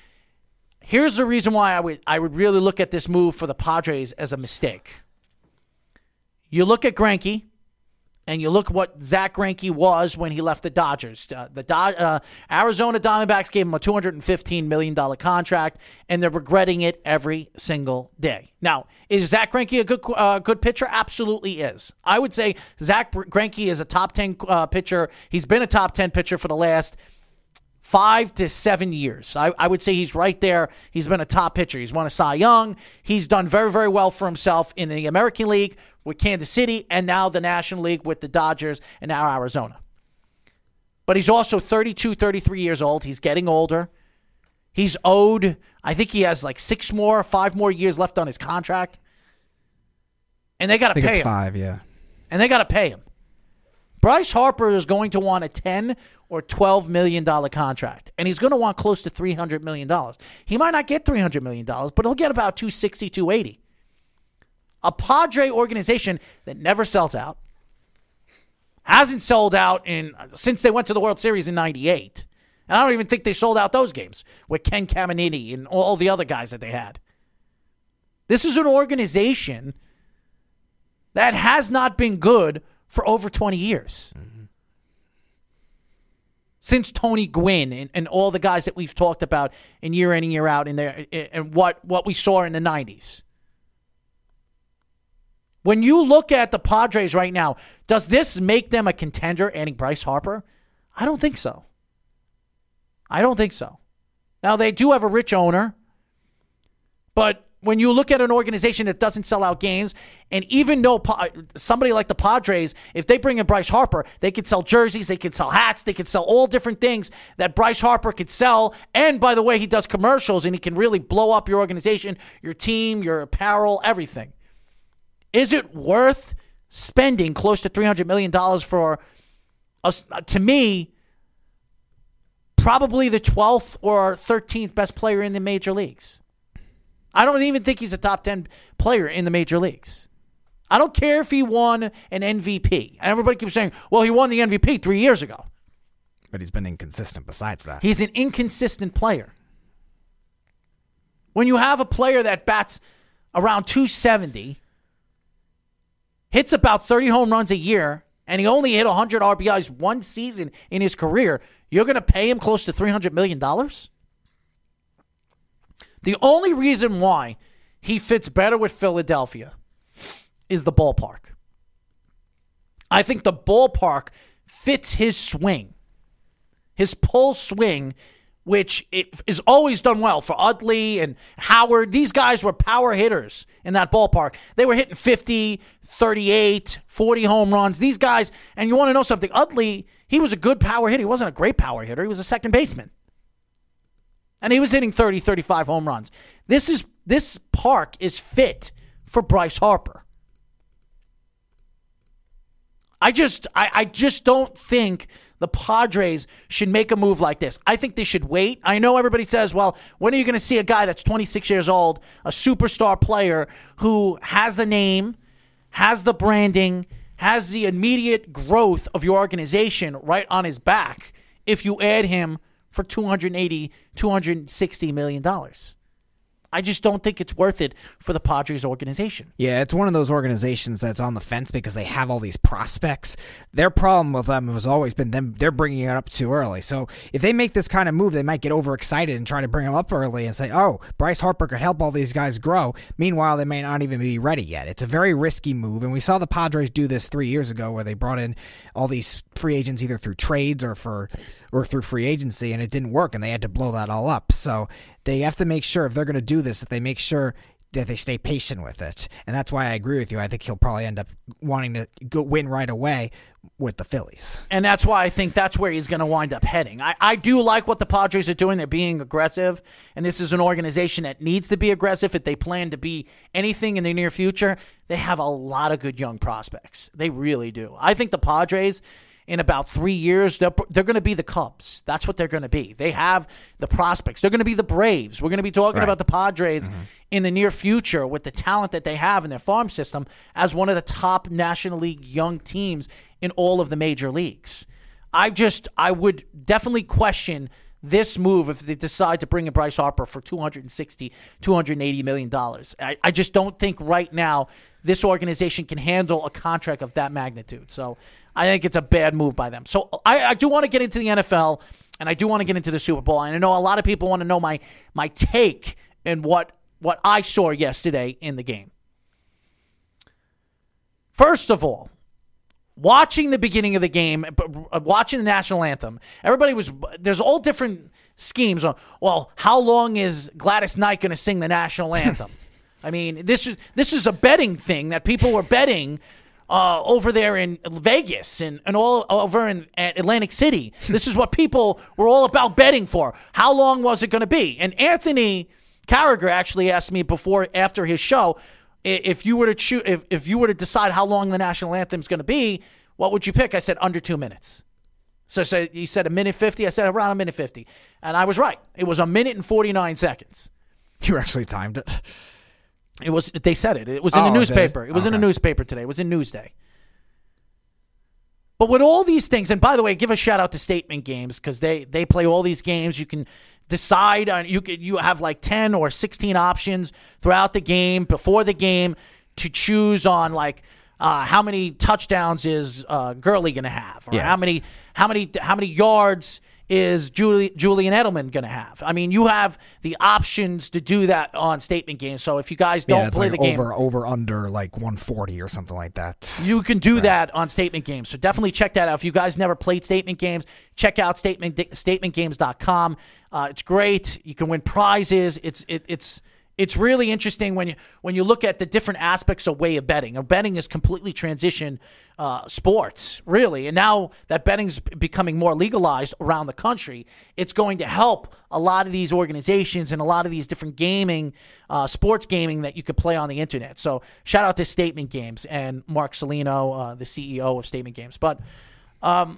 Here's the reason why I would I would really look at this move for the Padres as a mistake. You look at Greinke, and you look what Zach Greinke was when he left the Dodgers. Uh, the Do- uh, Arizona Diamondbacks gave him a two hundred fifteen million dollars contract, and they're regretting it every single day. Now, is Zach Greinke a good uh, good pitcher? Absolutely is. I would say Zach Greinke is a top ten uh, pitcher. He's been a top ten pitcher for the last five to seven years. I, I would say he's right there. He's been a top pitcher. He's won a Cy Young. He's done very, very well for himself in the American League with Kansas City, and now the National League with the Dodgers, and now Arizona. But he's also thirty-two, thirty-three years old. He's getting older. He's owed, I think he has like six more, five more years left on his contract. And they got to pay it's him. five, yeah. And they got to pay him. Bryce Harper is going to want a ten or twelve million dollars contract, and he's going to want close to three hundred million dollars. He might not get three hundred million dollars, but he'll get about two sixty, two eighty. A Padre organization that never sells out, hasn't sold out in since they went to the World Series in ninety-eight. And I don't even think they sold out those games with Ken Caminiti and all the other guys that they had. This is an organization that has not been good for over twenty years. Mm-hmm. Since Tony Gwynn and, and all the guys that we've talked about in year in and year out in there, and what, what we saw in the nineties. When you look at the Padres right now, does this make them a contender adding Bryce Harper? I don't think so. I don't think so. Now, they do have a rich owner, but when you look at an organization that doesn't sell out games, and even though somebody like the Padres, if they bring in Bryce Harper, they could sell jerseys, they could sell hats, they could sell all different things that Bryce Harper could sell. And by the way, he does commercials, and he can really blow up your organization, your team, your apparel, everything. Is it worth spending close to three hundred million dollars for, a, to me, probably the twelfth or thirteenth best player in the major leagues? I don't even think he's a top ten player in the major leagues. I don't care if he won an M V P. And everybody keeps saying, well, he won the M V P three years ago. But he's been inconsistent besides that. He's an inconsistent player. When you have a player that bats around two seventy, hits about thirty home runs a year, and he only hit one hundred R B Is one season in his career, you're going to pay him close to three hundred million dollars? The only reason why he fits better with Philadelphia is the ballpark. I think the ballpark fits his swing, his pull swing, which it is always done well for Utley and Howard. These guys were power hitters in that ballpark. They were hitting fifty, thirty-eight, forty home runs. These guys, and you want to know something, Utley, he was a good power hitter. He wasn't a great power hitter. He was a second baseman. And he was hitting thirty, thirty-five home runs. This is this park is fit for Bryce Harper. I just I, I just don't think the Padres should make a move like this. I think they should wait. I know everybody says, well, when are you going to see a guy that's twenty-six years old, a superstar player who has a name, has the branding, has the immediate growth of your organization right on his back if you add him for two hundred eighty, two hundred sixty million dollars. I just don't think it's worth it for the Padres organization. Yeah, it's one of those organizations that's on the fence because they have all these prospects. Their problem with them has always been them they're bringing it up too early. So if they make this kind of move, they might get overexcited and try to bring them up early and say, oh, Bryce Harper could help all these guys grow. Meanwhile, they may not even be ready yet. It's a very risky move, and we saw the Padres do this three years ago where they brought in all these free agents either through trades or for or through free agency, and it didn't work, and they had to blow that all up. So they have to make sure, if they're going to do this, that they make sure that they stay patient with it. And that's why I agree with you. I think he'll probably end up wanting to go win right away with the Phillies. And that's why I think that's where he's going to wind up heading. I, I do like what the Padres are doing. They're being aggressive. And this is an organization that needs to be aggressive if they plan to be anything in the near future. They have a lot of good young prospects. They really do. I think the Padres, in about three years, they're, they're going to be the Cubs. That's what they're going to be. They have the prospects. They're going to be the Braves. We're going to be talking right. about the Padres mm-hmm. in the near future with the talent that they have in their farm system as one of the top National League young teams in all of the major leagues. I just, I would definitely question this move if they decide to bring in Bryce Harper for two hundred sixty, two hundred eighty million dollars. I, I just don't think right now this organization can handle a contract of that magnitude. So I think it's a bad move by them. So I, I do want to get into the N F L, and I do want to get into the Super Bowl. And I know a lot of people want to know my my take and what what I saw yesterday in the game. First of all, watching the beginning of the game, watching the national anthem, everybody was, there's all different schemes on, well, how long is Gladys Knight going to sing the national anthem? I mean, this is this is a betting thing that people were betting uh, over there in Vegas and, and all over in at Atlantic City. This is what people were all about betting for. How long was it going to be? And Anthony Carragher actually asked me before, after his show, if you were to choose, if, if you were to decide how long the national anthem is going to be, what would you pick? I said under two minutes. So, so he said a minute fifty. I said around a minute fifty, and I was right. It was a minute and forty-nine seconds. You actually timed it. It was. They said it. It was in oh, the newspaper. It was okay. in a newspaper today. It was in Newsday. But with all these things, and by the way, give a shout out to Statement Games because they they play all these games. You can decide on you could you have like ten or sixteen options throughout the game, before the game, to choose on like uh, how many touchdowns is uh, Gurley going to have, or yeah. how many how many how many yards is Julie, Julian Edelman going to have. I mean, you have the options to do that on Statement Games. So if you guys don't yeah, it's play like the game, over over under like one forty or something like that. you can do right. that on Statement Games. So definitely check that out. If you guys never played Statement Games, check out statement statement games dot com. Uh, it's great. You can win prizes. It's it, it's it's really interesting when you when you look at the different aspects of way of betting. Or betting is completely transitioned uh, sports, really. And now that betting's becoming more legalized around the country, it's going to help a lot of these organizations and a lot of these different gaming, uh, sports gaming that you could play on the internet. So shout out to Statement Games and Mark Salino, uh, the C E O of Statement Games. But um,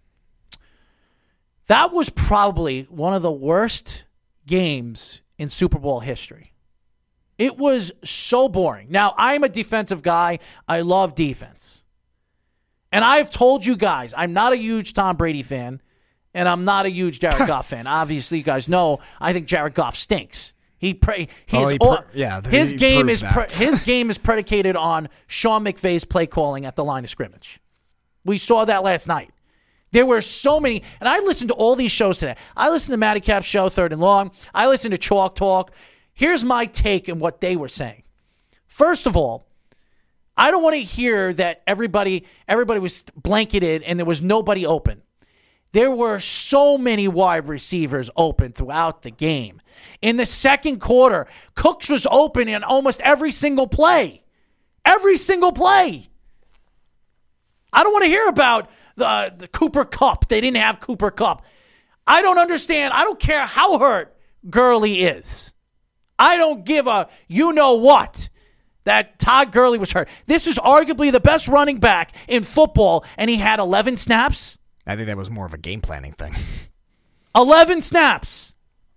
that was probably one of the worst games in Super Bowl history. It was so boring. Now, I'm a defensive guy. I love defense. And I've told you guys, I'm not a huge Tom Brady fan, and I'm not a huge Jared Goff fan. Obviously, you guys know I think Jared Goff stinks. He pray oh, his he per- yeah, his he game is pre- that. his game is predicated on Sean McVay's play calling at the line of scrimmage. We saw that last night. There were so many, and I listened to all these shows today. I listened to Matty Cap's show, Third and Long. I listened to Chalk Talk. Here's my take on what they were saying. First of all, I don't want to hear that everybody everybody was blanketed and there was nobody open. There were so many wide receivers open throughout the game. In the second quarter, Cooks was open in almost every single play. Every single play. I don't want to hear about the, the Cooper Kupp. They didn't have Cooper Kupp. I don't understand. I don't care how hurt Gurley is. I don't give a you-know-what that Todd Gurley was hurt. This is arguably the best running back in football, and he had eleven snaps. I think that was more of a game planning thing. eleven snaps.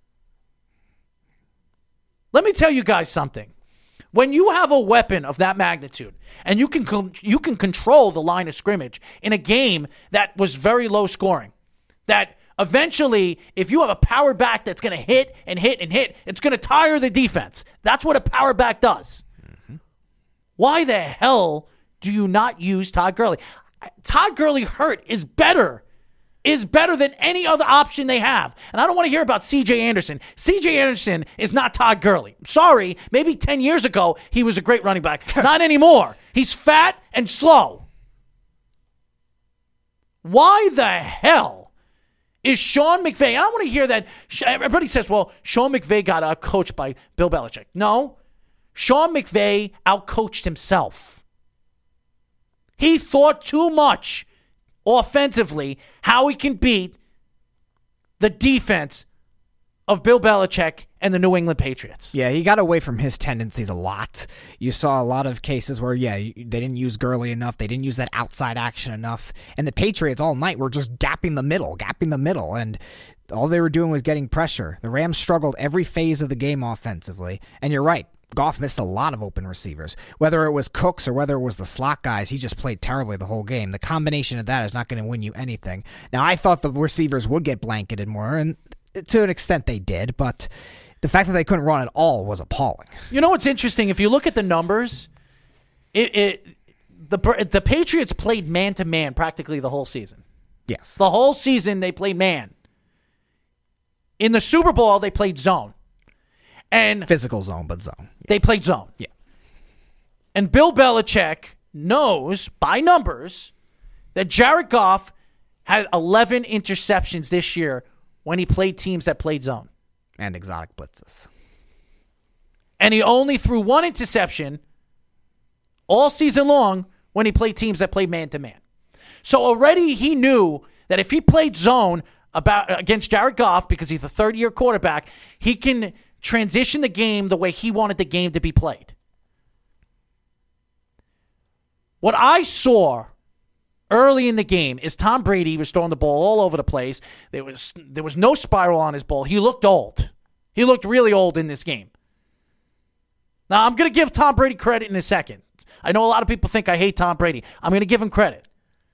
Let me tell you guys something. When you have a weapon of that magnitude, and you can con- you can control the line of scrimmage in a game that was very low scoring, that eventually, if you have a power back that's going to hit and hit and hit, it's going to tire the defense. That's what a power back does. Mm-hmm. Why the hell do you not use Todd Gurley? Todd Gurley hurt is better, is better than any other option they have. And I don't want to hear about C J Anderson. C J Anderson is not Todd Gurley. I'm sorry, maybe ten years ago he was a great running back. Not anymore. He's fat and slow. Why the hell is Sean McVay? I don't want to hear that. Everybody says, well, Sean McVay got outcoached by Bill Belichick. No, Sean McVay outcoached himself. He thought too much offensively how he can beat the defense of Bill Belichick and the New England Patriots. Yeah, he got away from his tendencies a lot. You saw a lot of cases where, yeah, they didn't use Gurley enough. They didn't use that outside action enough. And the Patriots all night were just gapping the middle, gapping the middle. And all they were doing was getting pressure. The Rams struggled every phase of the game offensively. And you're right. Goff missed a lot of open receivers. Whether it was Cooks or whether it was the slot guys, he just played terribly the whole game. The combination of that is not going to win you anything. Now, I thought the receivers would get blanketed more, and to an extent they did, but the fact that they couldn't run at all was appalling. You know what's interesting? If you look at the numbers, it, it the the Patriots played man-to-man practically the whole season. Yes. The whole season they played man. In the Super Bowl, they played zone. And physical zone, but zone. They played zone. Yeah. And Bill Belichick knows, by numbers, that Jared Goff had eleven interceptions this year when he played teams that played zone. And exotic blitzes. And he only threw one interception all season long when he played teams that played man-to-man. So already he knew that if he played zone about against Jared Goff, because he's a third-year quarterback, he can transition the game the way he wanted the game to be played. What I saw early in the game is Tom Brady was throwing the ball all over the place. There was there was no spiral on his ball. He looked old. He looked really old in this game. Now, I'm going to give Tom Brady credit in a second. I know a lot of people think I hate Tom Brady. I'm going to give him credit.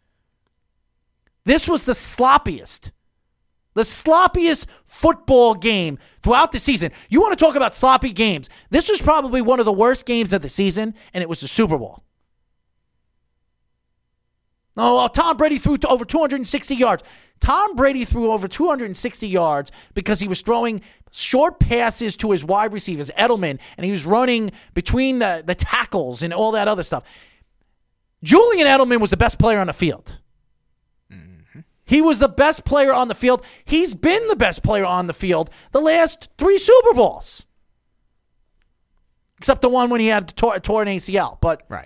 This was the sloppiest, the sloppiest football game throughout the season. You want to talk about sloppy games? This was probably one of the worst games of the season, and it was the Super Bowl. Oh, Tom Brady threw to over two hundred sixty yards. Tom Brady threw over two hundred sixty yards because he was throwing short passes to his wide receivers, Edelman, and he was running between the, the tackles and all that other stuff. Julian Edelman was the best player on the field. Mm-hmm. He was the best player on the field. He's been the best player on the field the last three Super Bowls. Except the one when he had tore, tore an A C L. But right.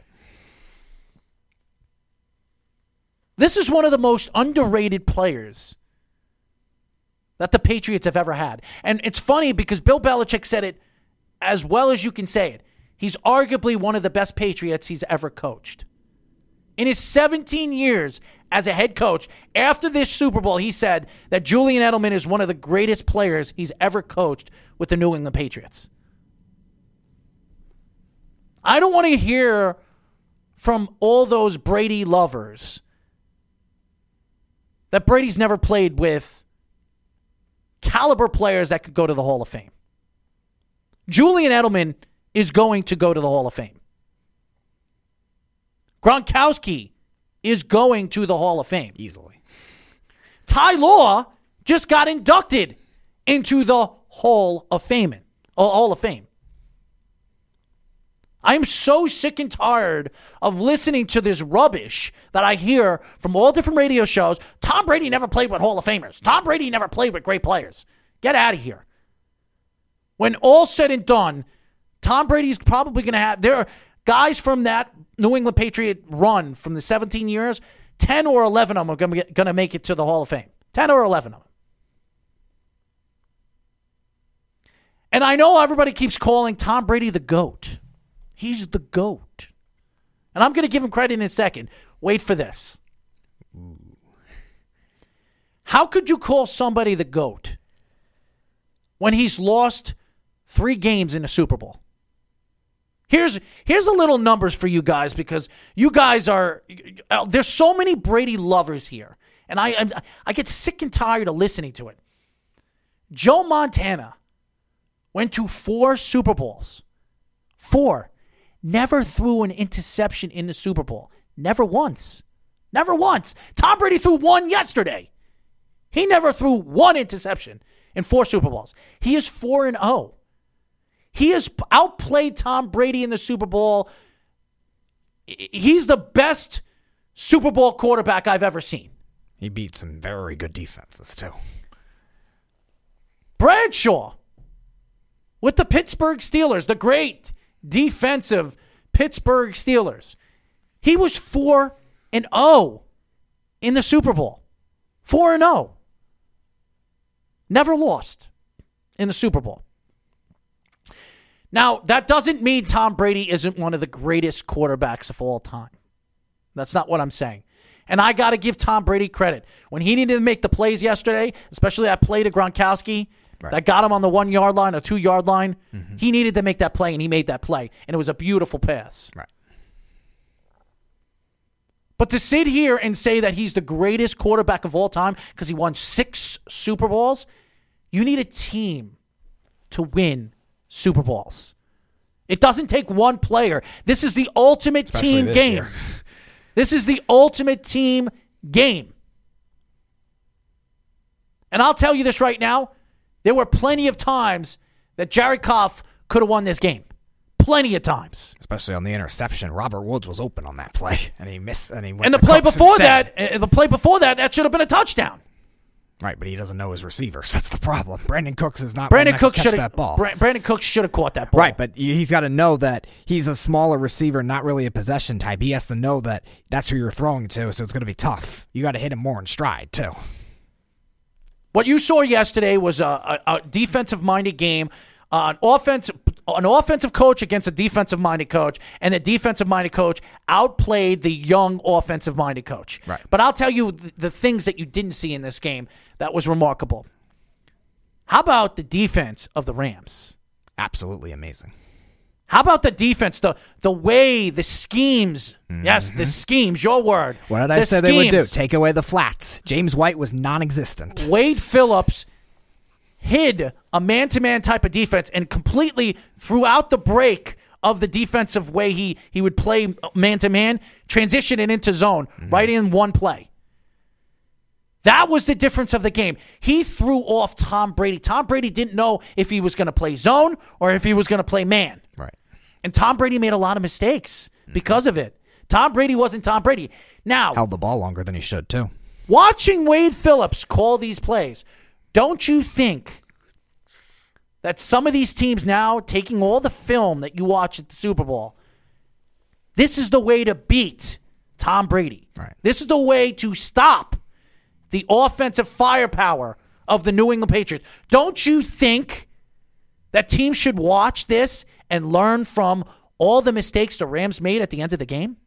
This is one of the most underrated players that the Patriots have ever had. And it's funny because Bill Belichick said it as well as you can say it. He's arguably one of the best Patriots he's ever coached. In his seventeen years as a head coach, after this Super Bowl, he said that Julian Edelman is one of the greatest players he's ever coached with the New England Patriots. I don't want to hear from all those Brady lovers that Brady's never played with caliber players that could go to the Hall of Fame. Julian Edelman is going to go to the Hall of Fame. Gronkowski is going to the Hall of Fame. Easily. Ty Law just got inducted into the Hall of Fame. Hall of Fame. I'm so sick and tired of listening to this rubbish that I hear from all different radio shows. Tom Brady never played with Hall of Famers. Tom Brady never played with great players. Get out of here. When all's said and done, Tom Brady's probably going to have... There are guys from that New England Patriot run from the seventeen years, ten or eleven of them are going to make it to the Hall of Fame. ten or eleven of them. And I know everybody keeps calling Tom Brady the GOAT. He's the GOAT. And I'm going to give him credit in a second. Wait for this. Ooh. How could you call somebody the GOAT when he's lost three games in the Super Bowl? Here's here's a little numbers for you guys because you guys are, there's so many Brady lovers here. And I, I, I get sick and tired of listening to it. Joe Montana went to four Super Bowls. Four. Never threw an interception in the Super Bowl. Never once. Never once. Tom Brady threw one yesterday. He never threw one interception in four Super Bowls. He is four and oh. He has outplayed Tom Brady in the Super Bowl. He's the best Super Bowl quarterback I've ever seen. He beat some very good defenses, too. Bradshaw with the Pittsburgh Steelers, the great defensive Pittsburgh Steelers. He was four and oh in the Super Bowl. four and oh. Never lost in the Super Bowl. Now, that doesn't mean Tom Brady isn't one of the greatest quarterbacks of all time. That's not what I'm saying. And I got to give Tom Brady credit. When he needed to make the plays yesterday, especially that play to Gronkowski, right, that got him on the one-yard line or two-yard line, mm-hmm. he needed to make that play, and he made that play. And it was a beautiful pass. Right. But to sit here and say that he's the greatest quarterback of all time because he won six Super Bowls, You need a team to win Super Bowls. It doesn't take one player. This is the ultimate Especially team this game. year. This is the ultimate team game. And I'll tell you this right now. There were plenty of times that Jared Goff could have won this game. Plenty of times. Especially on the interception. Robert Woods was open on that play, and he missed. And he went And the to play Cooks before instead. that, uh, the play before that, that should have been a touchdown. Right, but he doesn't know his receivers. That's the problem. Brandon Cooks is not Brandon one that can Cooks catch should have that ball. Bra- Brandon Cooks should have caught that ball. Right, but he's got to know that he's a smaller receiver, not really a possession type. He has to know that that's who you're throwing to, so it's going to be tough. You got to hit him more in stride, too. What you saw yesterday was a, a, a defensive-minded game, uh, an offense, an offensive coach against a defensive-minded coach, and the defensive-minded coach outplayed the young offensive-minded coach. Right. But I'll tell you the, the things that you didn't see in this game that was remarkable. How about the defense of the Rams? Absolutely amazing. How about the defense, the the way, the schemes? Mm-hmm. Yes, the schemes, your word. What did I the say schemes. they would do? Take away the flats. James White was non-existent. Wade Phillips hid a man-to-man type of defense and completely throughout the break of the defensive way he, he would play man-to-man, transition it into zone mm-hmm. right in one play. That was the difference of the game. He threw off Tom Brady. Tom Brady didn't know if he was going to play zone or if he was going to play man. Right. And Tom Brady made a lot of mistakes because of it. Tom Brady wasn't Tom Brady. Now, held the ball longer than he should, too. Watching Wade Phillips call these plays, don't you think that some of these teams now, taking all the film that you watch at the Super Bowl, this is the way to beat Tom Brady. Right. This is the way to stop the offensive firepower of the New England Patriots. Don't you think that teams should watch this and learn from all the mistakes the Rams made at the end of the game?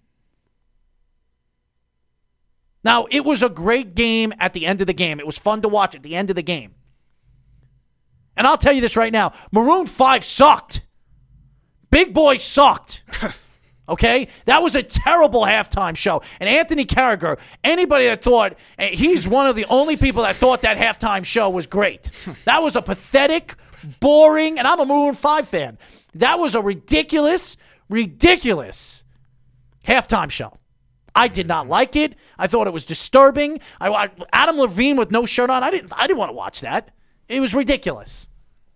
Now, it was a great game at the end of the game. It was fun to watch at the end of the game. And I'll tell you this right now. Maroon five sucked. Big Boy sucked. Okay? That was a terrible halftime show. And Anthony Carragher, anybody that thought, he's one of the only people that thought that halftime show was great. That was a pathetic, boring, and I'm a Maroon five fan. That was a ridiculous, ridiculous halftime show. I did not like it. I thought it was disturbing. I, I Adam Levine with no shirt on. I didn't. I didn't want to watch that. It was ridiculous.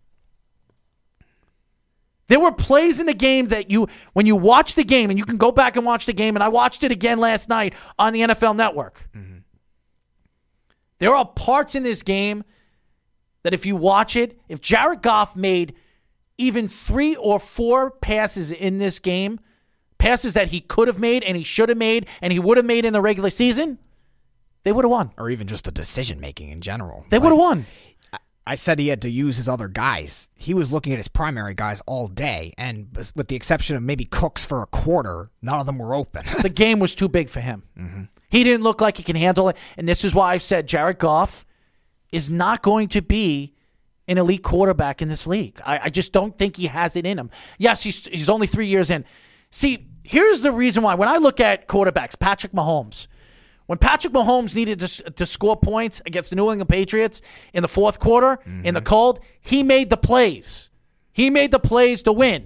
There were plays in the game that you, when you watch the game, and you can go back and watch the game, and I watched it again last night on the N F L Network. Mm-hmm. There are parts in this game that if you watch it, if Jared Goff made even three or four passes in this game, passes that he could have made and he should have made and he would have made in the regular season, they would have won. Or even just the decision-making in general. They like, would have won. I said he had to use his other guys. He was looking at his primary guys all day, and with the exception of maybe Cooks for a quarter, none of them were open. The game was too big for him. Mm-hmm. He didn't look like he can handle it, and this is why I've said Jared Goff is not going to be an elite quarterback in this league. I, I just don't think he has it in him. Yes, he's, he's only three years in. See, here's the reason why. When I look at quarterbacks, Patrick Mahomes, when Patrick Mahomes needed to, to score points against the New England Patriots in the fourth quarter, mm-hmm. in the cold, he made the plays. He made the plays to win.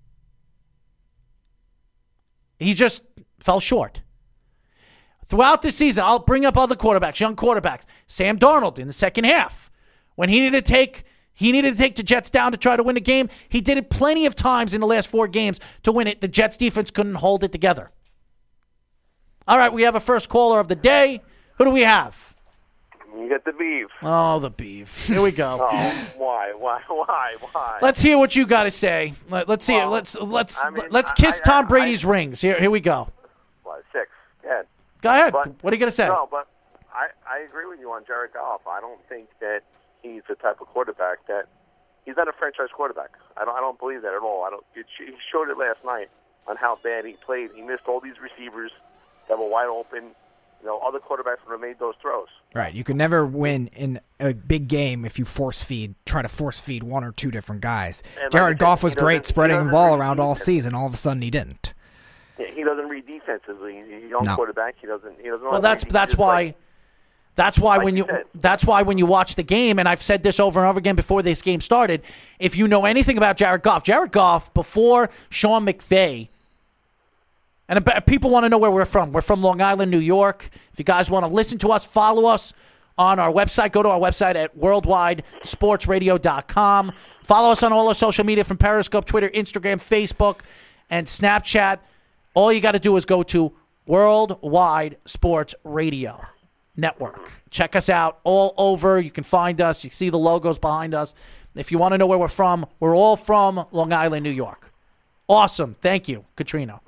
He just fell short. Throughout the season, I'll bring up other quarterbacks, young quarterbacks. Sam Darnold in the second half. When he needed to take he needed to take the Jets down to try to win the game, he did it plenty of times in the last four games to win it. The Jets defense couldn't hold it together. All right, we have a first caller of the day. Who do we have? You get the beef. Oh, the beef. Here we go. Oh, why, why, why, why? Let's hear what you got to say. Let, let's hear. Well, let's let's I mean, let's kiss I, I, Tom Brady's I, rings. Here, here we go. What, six? Go ahead. Go ahead. But, what are you going to say? No, but I, I agree with you on Jared Goff. I don't think that he's the type of quarterback that he's not a franchise quarterback. I don't I don't believe that at all. I don't. It, he showed it last night on how bad he played. He missed all these receivers that were wide open. You know, other quarterbacks would have made those throws. Right. You can never win in a big game if you force feed, try to force feed one or two different guys. And Jared like Goff said, was great spreading the ball around all defense. season. All of a sudden, he didn't. Yeah, he doesn't read defensively. He's a young No. quarterback. He doesn't. He doesn't. know Well, how to that's read. He that's just why like- That's why Like when you you said. that's why when you watch the game, and I've said this over and over again before this game started, if you know anything about Jared Goff, Jared Goff before Sean McVay, and people want to know where we're from. We're from Long Island, New York. If you guys want to listen to us, follow us on our website. Go to our website at worldwide sports radio dot com. Follow us on all our social media from Periscope, Twitter, Instagram, Facebook, and Snapchat. All you got to do is go to Worldwide Sports Radio Network. Check us out all over. You can find us. You see the logos behind us. If you want to know where we're from, we're all from Long Island, New York. Awesome. Thank you, Katrina.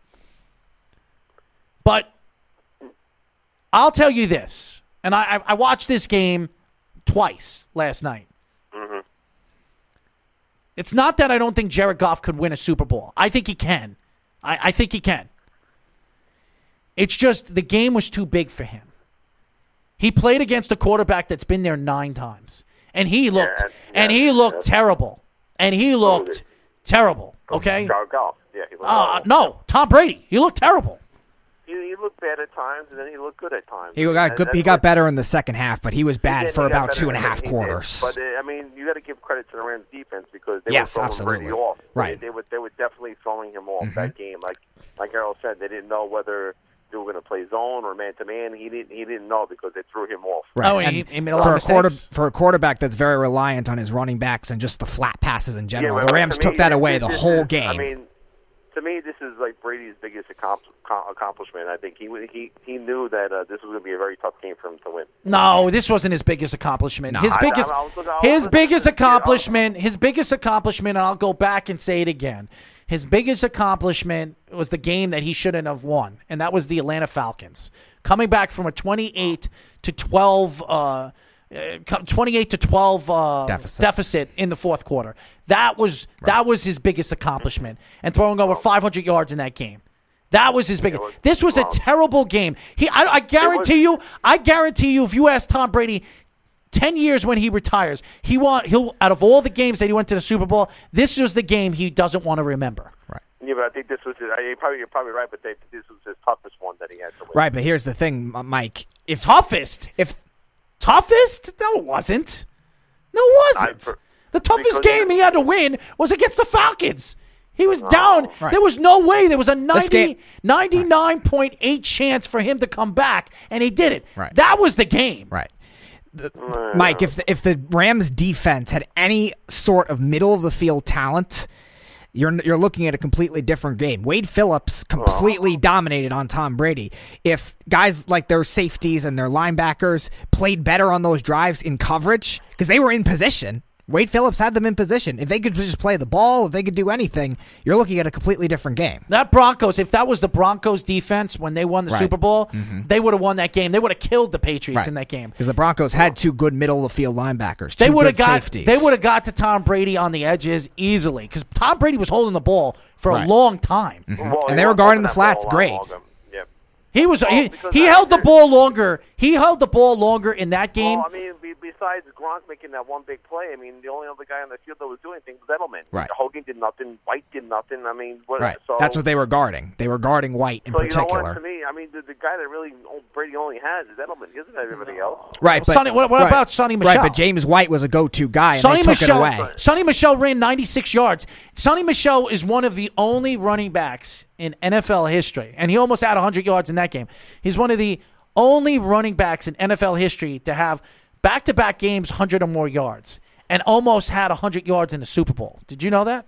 But I'll tell you this, and I, I watched this game twice last night. Mm-hmm. It's not that I don't think Jared Goff could win a Super Bowl. I think he can. I, I think he can. It's just the game was too big for him. He played against a quarterback that's been there nine times, and he looked, Yeah, and yeah, he looked yeah. terrible, and he looked terrible. Okay, Jared Goff. Yeah, he looked uh, horrible. no, Tom Brady, he looked terrible. He, he looked bad at times, and then he looked good at times. He got And good, that's he got what- better in the second half, but he was he bad did- for he got about better two and a than half he did. quarters. But uh, I mean, you got to give credit to the Rams defense because they Yes, were throwing absolutely. Brady off. Right. They, they were they were definitely throwing him off that game. Like like Errol said, they didn't know whether they were going to play zone or man to man. He didn't he didn't know because they threw him off. Right. Oh, and he- And he made a lot for of a quarter mistakes. for a quarterback that's very reliant on his running backs and just the flat passes in general. Yeah, the well, Rams to me, took that this- away the this whole is- game. I mean, to me, this is like Brady's biggest accom- co- accomplishment. I think he he he knew that uh, this was going to be a very tough game for him to win. No, this wasn't his biggest accomplishment. No, his I- biggest, I- I was looking- I was his looking- biggest yeah, I was- accomplishment, his biggest accomplishment. And I'll go back and say it again. His biggest accomplishment was the game that he shouldn't have won, and that was the Atlanta Falcons coming back from a twenty-eight to twelve, uh, uh, twenty-eight to twelve uh, Deficit. deficit in the fourth quarter. That was that was his biggest accomplishment, and throwing over five hundred yards in that game. That was his biggest. This was a terrible game. He, I, I guarantee you, I guarantee you, if you ask Tom Brady ten years when he retires, he want he'll out of all the games that he went to the Super Bowl, this was the game he doesn't want to remember. Right. Yeah, but I think this was his, I, probably you're probably right, but they, this was his toughest one that he had to win. Right, but here's the thing, M- Mike. If Toughest, if toughest? No, it wasn't. No, it wasn't. I- for- The toughest because- game he had to win was against the Falcons. He was down. Right. There was no way. There was a ninety, game- ninety-nine point eight chance for him to come back, and he did it. Right. That was the game. right. The, Mike, if the, if the Rams defense had any sort of middle of the field talent, you're you're looking at a completely different game. Wade Phillips completely dominated on Tom Brady. If guys like their safeties and their linebackers played better on those drives in coverage because they were in position, Wade Phillips had them in position. If they could just play the ball, if they could do anything, you're looking at a completely different game. That Broncos, if that was the Broncos defense when they won the Right. Super Bowl, they would have won that game. They would have killed the Patriots Right. in that game. Because the Broncos had two good middle of the field linebackers. They two would have good got safeties. they would have got to Tom Brady on the edges easily because Tom Brady was holding the ball for Right. a long time. Well, And he they were was guarding holding the that flats ball a lot great. longer. Yeah. He was Well, he, because he that- held the ball longer. He held the ball longer in that game. Well, I mean, be, besides Gronk making that one big play, I mean, the only other guy on the field that was doing anything was Edelman. Right. Hogan did nothing. White did nothing. I mean, what, Right. So, That's what they were guarding. They were guarding White in so you know particular. what? To me, I mean, the, the guy that really Brady only has is Edelman. He doesn't have everybody else. Right, but Sonny- what- what right, about Sonny Right, Michel? but James White was a go-to guy, and Sonny they took Michel, it away. Sonny Michel ran ninety-six yards. Sonny Michel is one of the only running backs in N F L history, and he almost had one hundred yards in that game. He's one of the only running backs in N F L history to have back-to-back games one hundred or more yards, and almost had one hundred yards in the Super Bowl. Did you know that?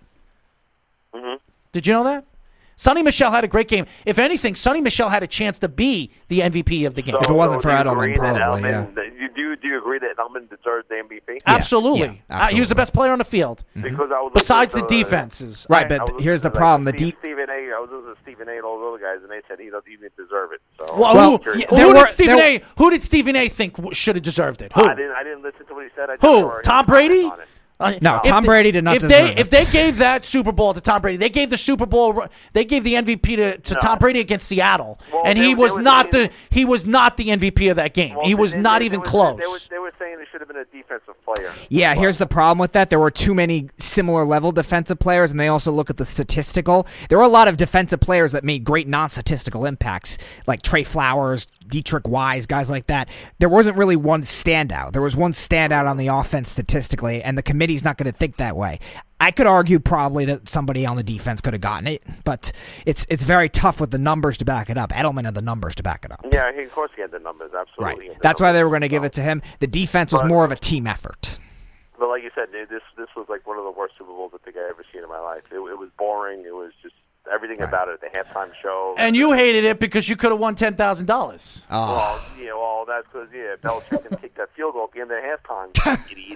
Mm-hmm. Did you know that? Sonny Michel had a great game. If anything, Sonny Michel had a chance to be the M V P of the game. If it wasn't so for do you Edelman, agree that probably, Edelman, that you, do, do you agree that Edelman deserves the M V P? Absolutely. yeah, Uh, he was the absolutely. best player on the field, Because I was besides the listening to, uh, defenses. Right, I- but I was here's the listening to, problem. The Steve, deep. Stephen A. I was listening to Stephen A. and all those other guys, and they said he doesn't even deserve it. So Well, Well, who, yeah, who there did were- Stephen there- A. Who did Stephen A. think w- should have deserved it? Who? I didn't. I didn't listen to what he said. I just Who? heard Tom his Brady? comments on it. Uh, No, if Tom they- Brady did not if deserve they it. if they gave that Super Bowl to Tom Brady, they gave the Super Bowl. They gave the M V P to, to No. Tom Brady against Seattle, Well, and they- he they was were not saying- the he was not the M V P of that game. Well, he was they- not they- even they were- close. They were, they were saying it should have been a defensive player. Yeah, but, here's the problem with that. There were too many similar level defensive players, and they also look at the statistical. There were a lot of defensive players that made great non-statistical impacts, like Trey Flowers, Dietrich Wise, guys like that. There wasn't really one standout. There was one standout on the offense statistically, and the committee's not going to think that way. I could argue probably that somebody on the defense could have gotten it, but it's it's very tough with the numbers to back it up. Edelman had the numbers to back it up. Yeah, he, of course he had the numbers, absolutely. Right. That's why they were going to give it to him. The defense was but, more of a team effort. But like you said, this this was like one of the worst Super Bowls I think I ever seen in my life. It, it was boring. It was just everything right. about it. The halftime show. And you hated it because you could have won ten thousand dollars. Oh. Well, yeah, well, that's because yeah, Belichick didn't take that field goal at the end of halftime. Idiot.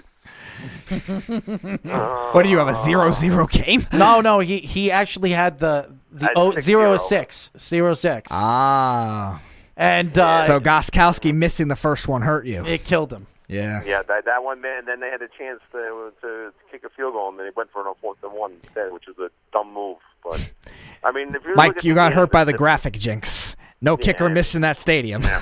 uh, what do you have, a zero zero game? No, no, he he actually had the the oh, six zero zero. six zero six. Ah, and uh, so Gostkowski missing the first one hurt you. It killed him. Yeah, yeah, that that one man. And then they had a chance to to kick a field goal, and then they went for a fourth and one instead, which was a dumb move. But I mean, if you Mike, look at you the got game, hurt by the it's- graphic jinx. No kicker Yeah. missed in that stadium. Yeah.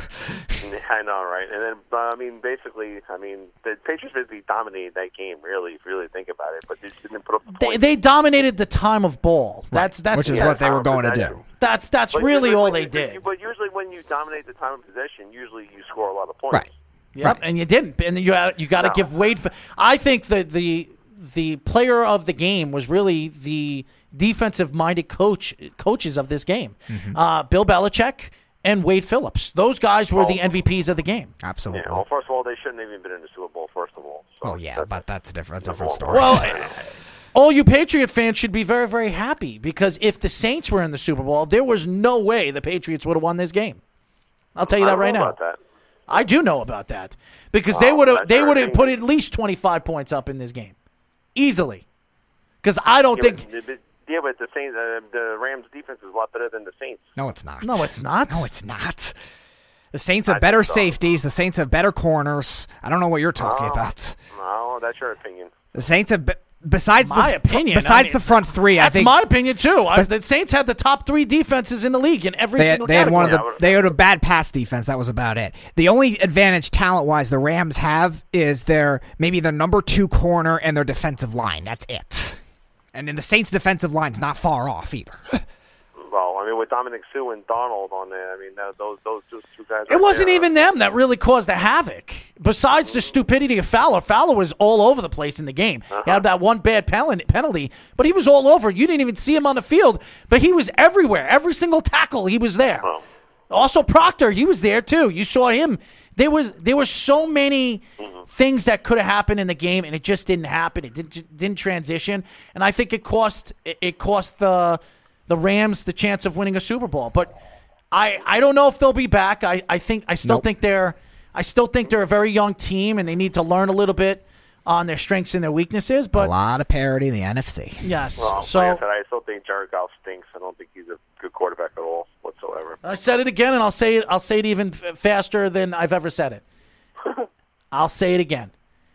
I know, right? And then, uh, I mean, basically, I mean, the Patriots basically dominated that game. Really, if you really think about it, but they just didn't put up the They, points. they dominated the time of ball. That's that's Which is Yeah, what they were time of going to possession. do. that's that's But really usually all when they you- did. But usually, when you dominate the time of possession, usually you score a lot of points. Right. Yep, Right. and you didn't. And you had, you got to No. give Wade. For, I think the the the player of the game was really the defensive-minded coach coaches of this game, Mm-hmm. uh, Bill Belichick and Wade Phillips. Those guys were the Oh. M V Ps of the game. Absolutely. Yeah. Well, first of all, they shouldn't have even been in the Super Bowl. First of all. So Well, yeah, that's- but that's a different, that's a Number different one. story. Well, all you Patriot fans should be very, very happy because if the Saints were in the Super Bowl, there was no way the Patriots would have won this game. I'll tell you I that don't right know now. about that. I do know about that because they Well, would have that's they your would have put opinion. at least twenty-five points up in this game, easily. Because I don't Yeah, think. but, but- yeah, but the Saints, uh, the Rams' defense is a lot better than the Saints. No, it's not. No, it's not. No, it's not. The Saints have I better think so. safeties. The Saints have better corners. I don't know what you're talking Oh. about. No, that's your opinion. The Saints have, be- besides My the opinion, besides I mean, the front three, I That's think my opinion too. I, But- the Saints had the top three defenses in the league in every they had, single they had one of category. the they had a bad pass defense. That was about it. The only advantage talent wise the Rams have is their maybe their number two corner and their defensive line. That's it. And then the Saints' defensive line's not far off either. Well, I mean, with Dominic Sue and Donald on there, I mean, that, those those two, two guys. It right wasn't there, even them that really caused the havoc. Besides the stupidity of Fowler, Fowler was all over the place in the game. He had that one bad pen- penalty, but he was all over. You didn't even see him on the field, but he was everywhere. Every single tackle, he was there. Oh. Also, Proctor, he was there too. You saw him. There was there were so many things that could have happened in the game, and it just didn't happen. It didn't didn't transition, and I think it cost it, it cost the the Rams the chance of winning a Super Bowl. But I, I don't know if they'll be back. I, I think I still Nope. think they're I still think they're a very young team, and they need to learn a little bit on their strengths and their weaknesses. a But lot of parity in the N F C. yes, Well, so like I said, I still think Jared Goff stinks. I don't think he's a good quarterback at all whatsoever. I said it again, and I'll say it. I'll say it even f- faster than I've ever said it. I'll say it again.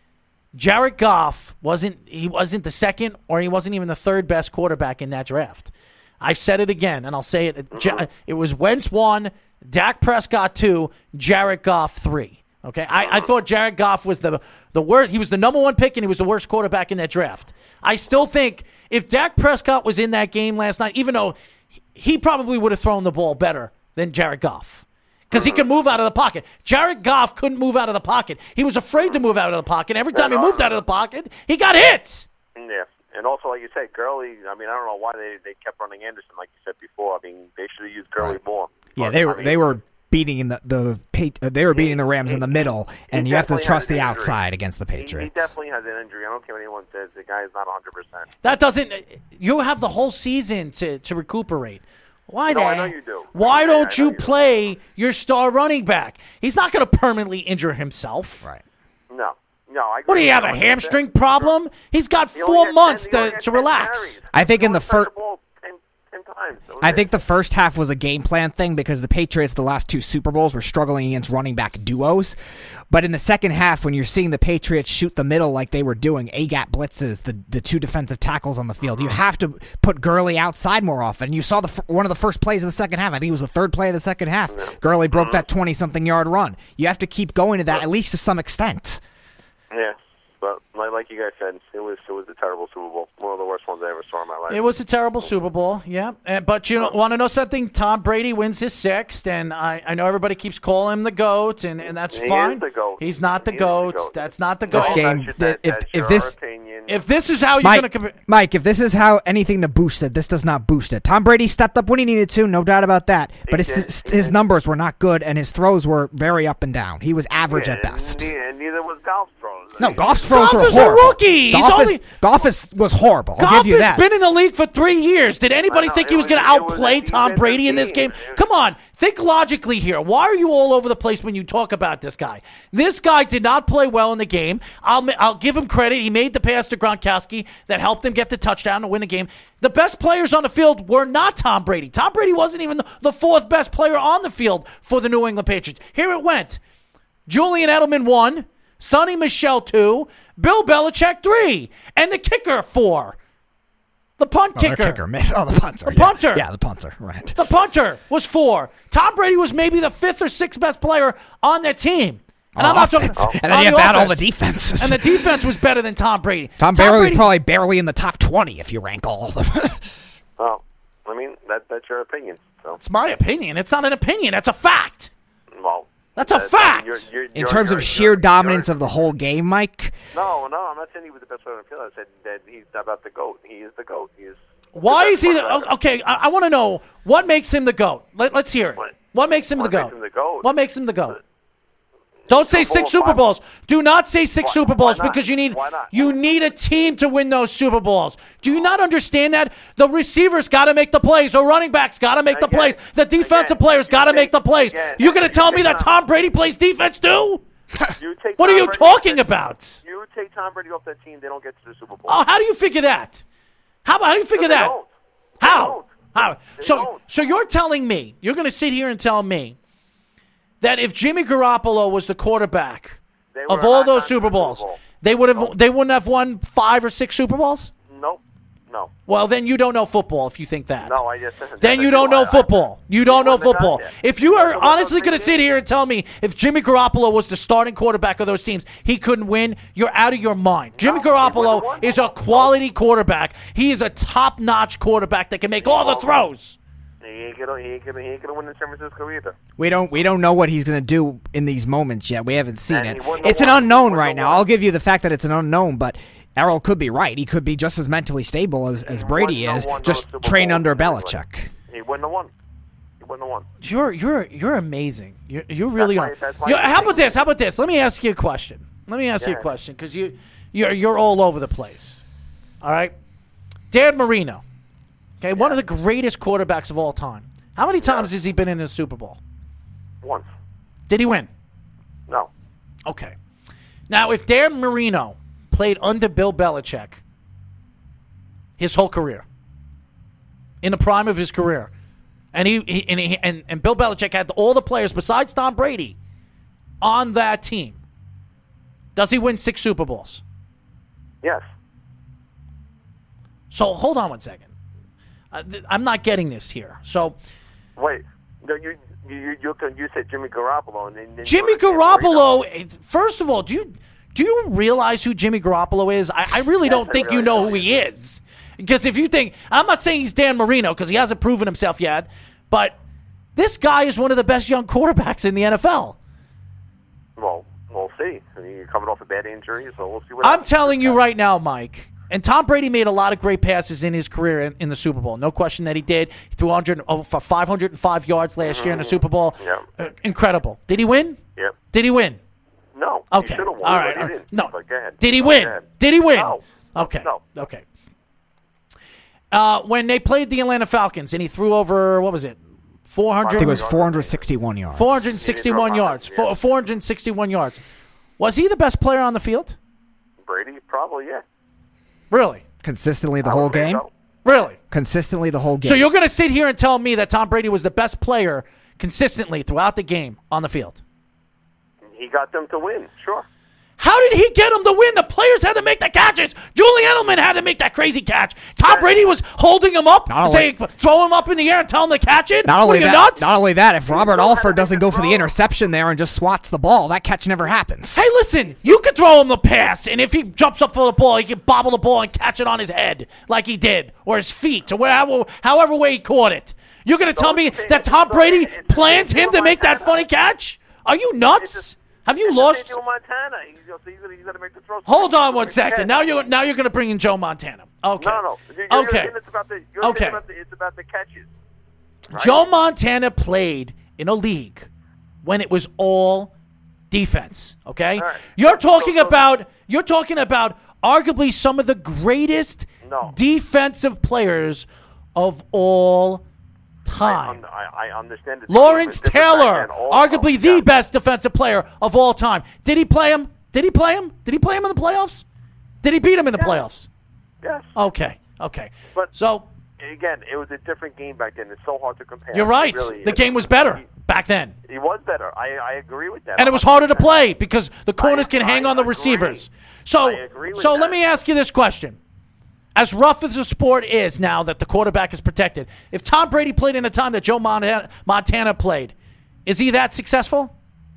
Jared Goff wasn't. He wasn't the second, or he wasn't even the third best quarterback in that draft. I've said it again, and I'll say it. Ja- It was Wentz one, Dak Prescott two, Jared Goff three. Okay, I, I thought Jared Goff was the the worst. He was the number one pick, and he was the worst quarterback in that draft. I still think if Dak Prescott was in that game last night, even though he probably would have thrown the ball better than Jared Goff. Because he could move out of the pocket. Jared Goff couldn't move out of the pocket. He was afraid to move out of the pocket. Every time he moved out of the pocket, he got hit. Yeah, and also like you said, Gurley. I mean, I don't know why they, they kept running Anderson like you said before. I mean, they should have used Gurley more. Yeah, But, they I were mean, they were beating in the the Pa- uh, they were beating the Rams in the middle, and he you have to definitely trust had the an injury. outside against the He, Patriots. he definitely has an injury. I don't care what anyone says. The guy is not one hundred percent. That doesn't. You have the whole season to, to recuperate. Why No, the I know you do. Why Yeah, don't I know you you do. play your star running back? He's not going to permanently injure himself. Right. No, no. I agree. What do you have, a Like you hamstring said. problem? He's got He only four had months ten- he only to, had to ten relax. carries. I think He in the only touched fir- ball ten, ten times. That was I it. think the first half was a game plan thing because the Patriots, the last two Super Bowls, were struggling against running back duos. But in the second half, when you're seeing the Patriots shoot the middle like they were doing, A-gap blitzes, the, the two defensive tackles on the field, you have to put Gurley outside more often. You saw the f- one of the first plays of the second half. I think it was the third play of the second half. Gurley broke that twenty-something yard run. You have to keep going to that, at least to some extent. Yeah. But like, like you guys said, it was it was a terrible Super Bowl. One of the worst ones I ever saw in my life. It was a terrible Super Bowl, yeah. Uh, but you know, want to know something? Tom Brady wins his sixth, and I, I know everybody keeps calling him the GOAT, and, and that's He fine. is the GOAT. He's not the He is GOAT. the GOAT. That's not the This GOAT. game, That's, that, if that's if your this opinion. If this is how you're Mike, going to compare. Mike, if this is how anything to boost it, this does not boost it. Tom Brady stepped up when he needed to, no doubt about that. But He his, did. his, He his did. numbers were not good, and his throws were very up and down. He was average yeah, at best. And, and neither was golf throws. No, Goff's throws Goff were is a horrible. rookie. He's Goff, only- is, Goff is, was horrible. I'll Goff give you has that. been in the league for three years. Did anybody I know, think it he was was- going to it was outplay a Tom defensive Brady in this team. game? Come on. Think logically here. Why are you all over the place when you talk about this guy? This guy did not play well in the game. I'll, I'll give him credit. He made the pass to Gronkowski that helped him get the touchdown to win the game. The best players on the field were not Tom Brady. Tom Brady wasn't even the fourth best player on the field for the New England Patriots. Here it went. Julian Edelman one, Sonny Michel two, Bill Belichick three, and the kicker four. The punt Oh, their kicker. kicker. man. Oh, the punter. The yeah. punter. Yeah, the punter. Right. The punter was four. Tom Brady was maybe the fifth or sixth best player on their team. And On I'm not talking. offense. And then on you the have to add all the offense. defenses. And the defense was better than Tom Brady. Tom, Brady Brady was probably barely in the top twenty if you rank all of them. Well, I mean, that that's your opinion. So, It's my opinion. It's not an opinion. That's a fact. well, That's a that- fact. you're- you're- in you're- terms of you're- sheer you're- dominance you're- of the whole game, Mike, No, no, I'm not saying he was the best player on the field. I said that he's about the GOAT. He is the GOAT. He is. Why the is best he the? quarterback. oh, Okay, I, I want to know what makes him the GOAT. Let, let's hear it. What? What makes him What the makes GOAT? him the GOAT? What makes him the GOAT? Don't say Super six Bowl Super five. Bowls. Do not say six Why- Super Bowls why not? because you need Why not? you need a team to win those Super Bowls. Do you not understand that? The receivers got to make the plays. The running backs got to make the Again, plays. The defensive again, players you got to take- make the plays. again, You're going to you tell me take that Tom- Tom Brady plays defense too? You take What are Tom you Brady talking off that- about? You take Tom Brady off that team, they don't get to the Super Bowl. Oh, how do you figure that? How about how do you figure They that? don't. They How? don't. How? They So don't. so you're telling me, you're going to sit here and tell me that if Jimmy Garoppolo was the quarterback They of were all not those on Super the Bowls, Bowl. they would have Nope. they wouldn't have won five or six Super Bowls? Nope. No. Well, then you don't know football if you think that. No, I just. Then you don't know football. You don't know wouldn't have football. done that. If you He are wouldn't have honestly won going to those sit games. here and tell me if Jimmy Garoppolo was the starting quarterback of those teams, he couldn't win, you're out of your mind. Jimmy No, he wouldn't have Garoppolo won. is a quality quarterback. He is a top-notch quarterback that can make all the throws. He ain't gonna. He ain't gonna. He ain't gonna win in San Francisco either. we don't we don't know what he's going to do in these moments yet. We haven't seen And it. he wouldn't have It's an won. He unknown wouldn't right have now. won. I'll give you the fact that it's an unknown, but Errol could be right. He could be just as mentally stable as, as Brady wouldn't have is, won just those Super trained Bowls under anyway. Belichick. He wouldn't have won. He wouldn't have won. You're you're you're amazing. You you really why- are. that's why You- you how think- about this? How about this? Let me ask you a question. Let me ask you a Yeah. question because you you're you're all over the place. All right, Dan Marino. Okay, one of the greatest quarterbacks of all time. How many times has he been in a Super Bowl? Once. Did he win? No. Okay. Now, if Dan Marino played under Bill Belichick his whole career, in the prime of his career, and he, he, and, he and and Bill Belichick had all the players besides Tom Brady on that team, does he win six Super Bowls? Yes. So hold on one second. Uh, th- I'm not getting this here. So Wait. No, you you you you, can- you said Jimmy Garoppolo and then then you Jimmy went to Dan Marino. Garoppolo. it- First of all, do you do you realize who Jimmy Garoppolo is? I, I really Yes, don't I think you really know do. who he is. Because if you think, I'm not saying he's Dan Marino because he hasn't proven himself yet, but this guy is one of the best young quarterbacks in the N F L. Well, we'll see. I mean, you're coming off a bad injury, so we'll see what. I'm happens. telling you right now, Mike. And Tom Brady made a lot of great passes in his career in, in the Super Bowl. No question that he did. He threw one hundred, oh, for five hundred five yards last year in the Super Bowl. Yeah. Uh, incredible. Did he win? Yep. Did he win? No. Okay. He should have won, All right. but all he right. didn't. No. But go ahead. Did he Go win? ahead. Did he win? No. Okay. No. Okay. Uh, when they played the Atlanta Falcons and he threw over, what was it? four hundred I think it was four hundred sixty-one yards. four hundred sixty-one yards. Yeah. Four- 461 yards. Was he the best player on the field? Brady, probably, yeah. Really? Consistently the I whole would say game? so. Really? Consistently the whole game. So you're going to sit here and tell me that Tom Brady was the best player consistently throughout the game on the field? He got them to win, sure. How How did he get him to win? The players had to make the catches. Julian Edelman had to make that crazy catch. Tom Brady was holding him up, Not saying, only- throw him up in the air and tell him to catch it. Not What only are you that, nuts? not only that, if Robert Alford doesn't go for the interception there and just swats the ball, that catch never happens. Hey, listen, you could throw him the pass, and if he jumps up for the ball, he can bobble the ball and catch it on his head like he did, or his feet, or whatever, however way he caught it. You're going to tell me that Tom Brady planned him to make that funny catch? Are you nuts? Have you lost? Joe Montana. He's, he's, he's going to make the throw. Hold on one second. Now you're now you're going to bring in Joe Montana. Okay. No, no. You're, you're Okay. saying It's about the, you're Okay. saying about the, it's about the catches. Right? Joe Montana played in a league when it was all defense. Okay. All right. You're talking So- so- about you're talking about arguably some of the greatest No. defensive players of all time. I, I, I understand. It's Lawrence different back Taylor, then also. arguably the Yeah. best defensive player of all time. Did he play him? Did he play him? Did he play him in the playoffs? Did he beat him in the Yeah. playoffs? Yes. Okay, okay. But- so Again, it was a different game back then. It's so hard to compare. you're right. It really The is. game was better back then. He was better. I, I agree with that. And it was harder to play because the corners can I hang on the agree. receivers. So, I agree with so that. let me ask you this question. As rough as the sport is now that the quarterback is protected, if Tom Brady played in a time that Joe Montana, Montana played, is he that successful?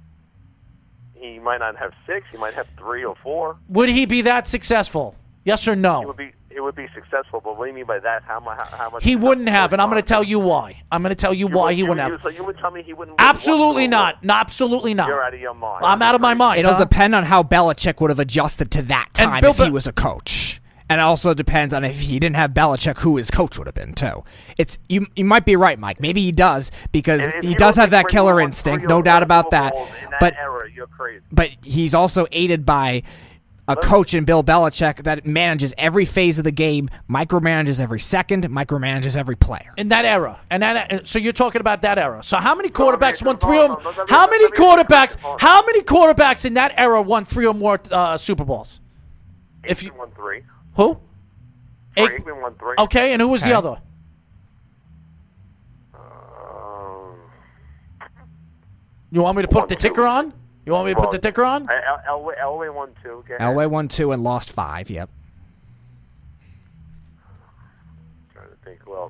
He might not have six. He might have three or four. Would he be that successful? Yes or He no? would be. It would be successful. But what do you mean by that? How, mu- how, how much? He wouldn't have, and I'm going to tell you why. I'm going to tell you You why would- he you wouldn't would- have. So you would tell me he wouldn't. win Absolutely one Super not. Bowl? No, absolutely not. You're out of your mind. I'm out of my mind. It'll huh? depend on how Belichick would have adjusted to that And time Bill if he Be- was a coach. And it also depends on if he didn't have Belichick, who his coach would have been too. It's you. You might be right, Mike. Maybe he does because And if he you does don't have think that Brady killer won instinct, three no or doubt four about Super that. Bowls in that But era, you're crazy. but he's also aided by a coach in Bill Belichick that manages every phase of the game, micromanages every second, micromanages every player. In that era, and that, so you're talking about that era. So how many No, I mean, quarterbacks won no, three no, or no, no, no, how no, many no, no, no, quarterbacks? no, no. How many quarterbacks in that era won three or more uh, Super Bowls? If you Aikman won three. who? Troy Aik- Aikman won three. Okay, and who was the Okay. other? Um, You want me to put One, the two. ticker on? You want me to put well, the ticker on? I- El- Elway, Elway won two. Go ahead. Elway won two and lost five. Yep. Trying to think who else.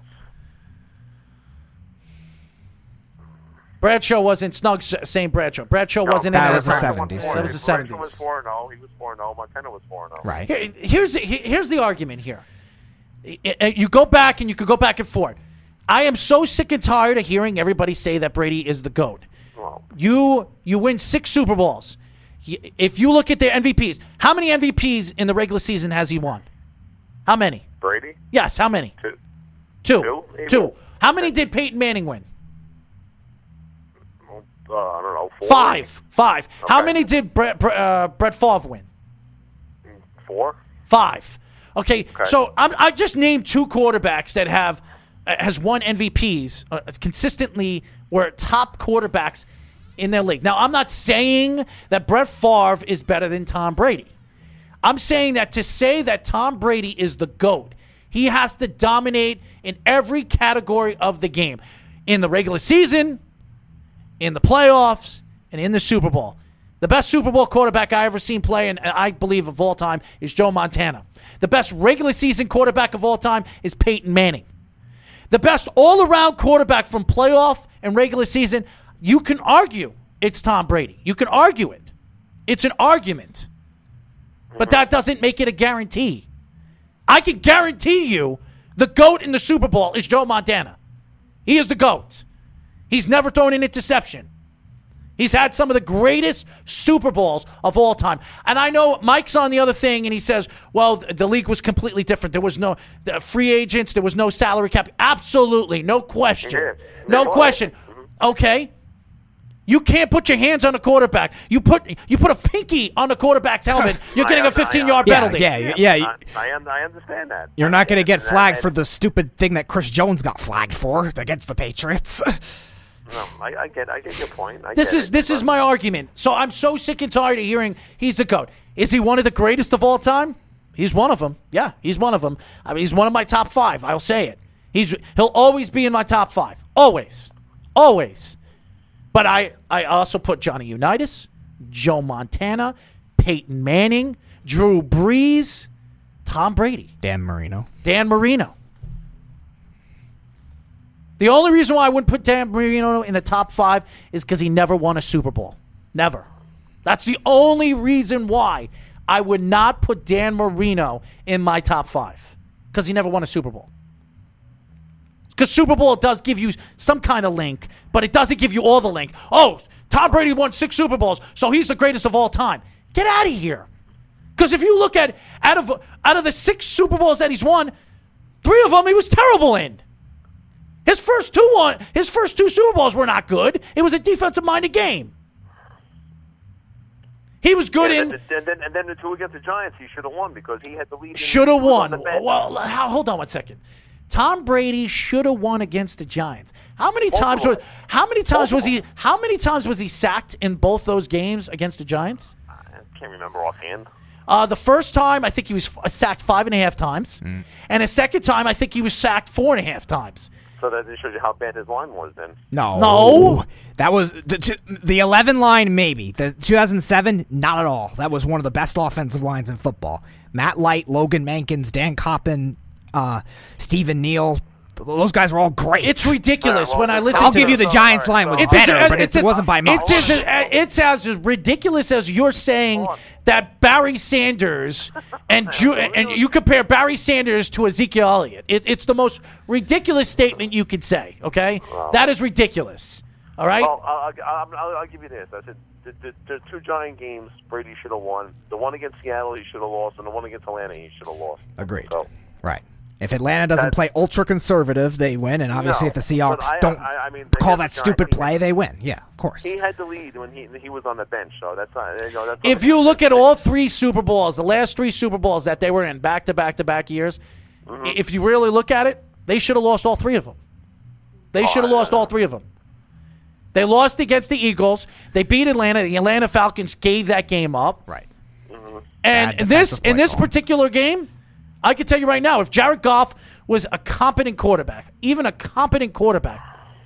Bradshaw wasn't Snug saying Bradshaw. Bradshaw No, wasn't in that that was the time. seventies, That was the Bradshaw seventies. was four and oh. He was four and oh. Montana was four and oh. Right. Here- here's the, he- here's the argument here. I- I- You go back and you could go back and forth. I am so sick and tired of hearing everybody say that Brady is the GOAT. Well, You you win six Super Bowls. Y- If you look at their M V Ps, how many M V Ps in the regular season has he won? How many? Brady, Yes, how many? two. Two. Two, maybe. Two. How many did Peyton Manning win? Uh, I don't know. Four. Five. Five. How Okay. many did Brett, Brett, uh, Brett Favre win? Four. Five. Okay, so I'm, I just named two quarterbacks that have uh, has won M V Ps uh, consistently, were top quarterbacks in their league. Now, I'm not saying that Brett Favre is better than Tom Brady. I'm saying that to say that Tom Brady is the GOAT, he has to dominate in every category of the game. In the regular season, in the playoffs, and in the Super Bowl. The best Super Bowl quarterback I ever seen play, and I believe of all time, is Joe Montana. The best regular season quarterback of all time is Peyton Manning. The best all-around quarterback from playoff and regular season, you can argue it's Tom Brady. You can argue it. It's an argument. But that doesn't make it a guarantee. I can guarantee you the GOAT in the Super Bowl is Joe Montana. He is the GOAT. He's never thrown an interception. He's had some of the greatest Super Bowls of all time. And I know Mike's on the other thing, and he says, well, the league was completely different. There was no the free agents. There was no salary cap. Absolutely. No question. Yeah. No Yeah. question. Okay. You can't put your hands on a quarterback. You put you put a pinky on the quarterback's helmet, you're getting I- a fifteen-yard I- yeah, penalty. yeah, yeah, yeah. I, I, un- I understand that. You're not going to get And- flagged and- for the stupid thing that Chris Jones got flagged for against the Patriots. No, I, I get, I get your point. I This get is it, this is but- my argument. So I'm so sick and tired of hearing he's the GOAT. Is he one of the greatest of all time? He's one of them. Yeah, he's one of them. I mean, he's one of my top five. I'll say it. He's he'll always be in my top five. Always, always. But I I also put Johnny Unitas, Joe Montana, Peyton Manning, Drew Brees, Tom Brady, Dan Marino. Dan Marino. The only reason why I wouldn't put Dan Marino in the top five is because he never won a Super Bowl. Never. That's the only reason why I would not put Dan Marino in my top five, because he never won a Super Bowl. Because Super Bowl does give you some kind of link, but it doesn't give you all the link. Oh, Tom Brady won six Super Bowls, so he's the greatest of all time. Get out of here. Because if you look at out of out of the six Super Bowls that he's won, three of them he was terrible in. His first two one, his first two Super Bowls were not good. It was a defensive-minded game. He was good yeah, in. And then, and then the two against the Giants, he should have won because he had the lead. Should have won. Well, how, hold on one second. Tom Brady should have won against the Giants. How many times was how many times was he how many times was he sacked in both those games against the Giants? I can't remember offhand. Uh, the first time I think he was f- sacked five and a half times, mm. and the second time I think he was sacked four and a half times. So that shows you how bad his line was then. No, no, that was the the eleven line maybe. The two thousand seven, not at all. That was one of the best offensive lines in football. Matt Light, Logan Mankins, Dan Coppin, uh, Stephen Neal. Those guys were all great. It's ridiculous right, well, when I listen I'll to give you this. the Giants line was it's better, as, but it as, wasn't by much. It's as, it's as ridiculous as you're saying that Barry Sanders and Ju- and you compare Barry Sanders to Ezekiel Elliott. It, it's the most ridiculous statement you could say, okay? Wow. That is ridiculous, all right? Well, I'll, I'll, I'll, I'll give you this. I said the, the, the two Giant games Brady should have won. The one against Seattle he should have lost, and the one against Atlanta he should have lost. Agreed. So. Right. If Atlanta doesn't That's, play ultra-conservative, they win. And obviously no, if the Seahawks I, don't I, I mean, call that the stupid Giants, play, they win. Yeah, of course. He had the lead when he he was on the bench, so that's not... You know, that's if not you look at all three Super Bowls, the last three Super Bowls that they were in, back-to-back-to-back years, mm-hmm. if you really look at it, they should have lost all three of them. They oh, should have lost all three of them. They lost against the Eagles. They beat Atlanta. The Atlanta Falcons gave that game up. Right. Mm-hmm. And in this, in this particular game, I can tell you right now, if Jared Goff was a competent quarterback, even a competent quarterback,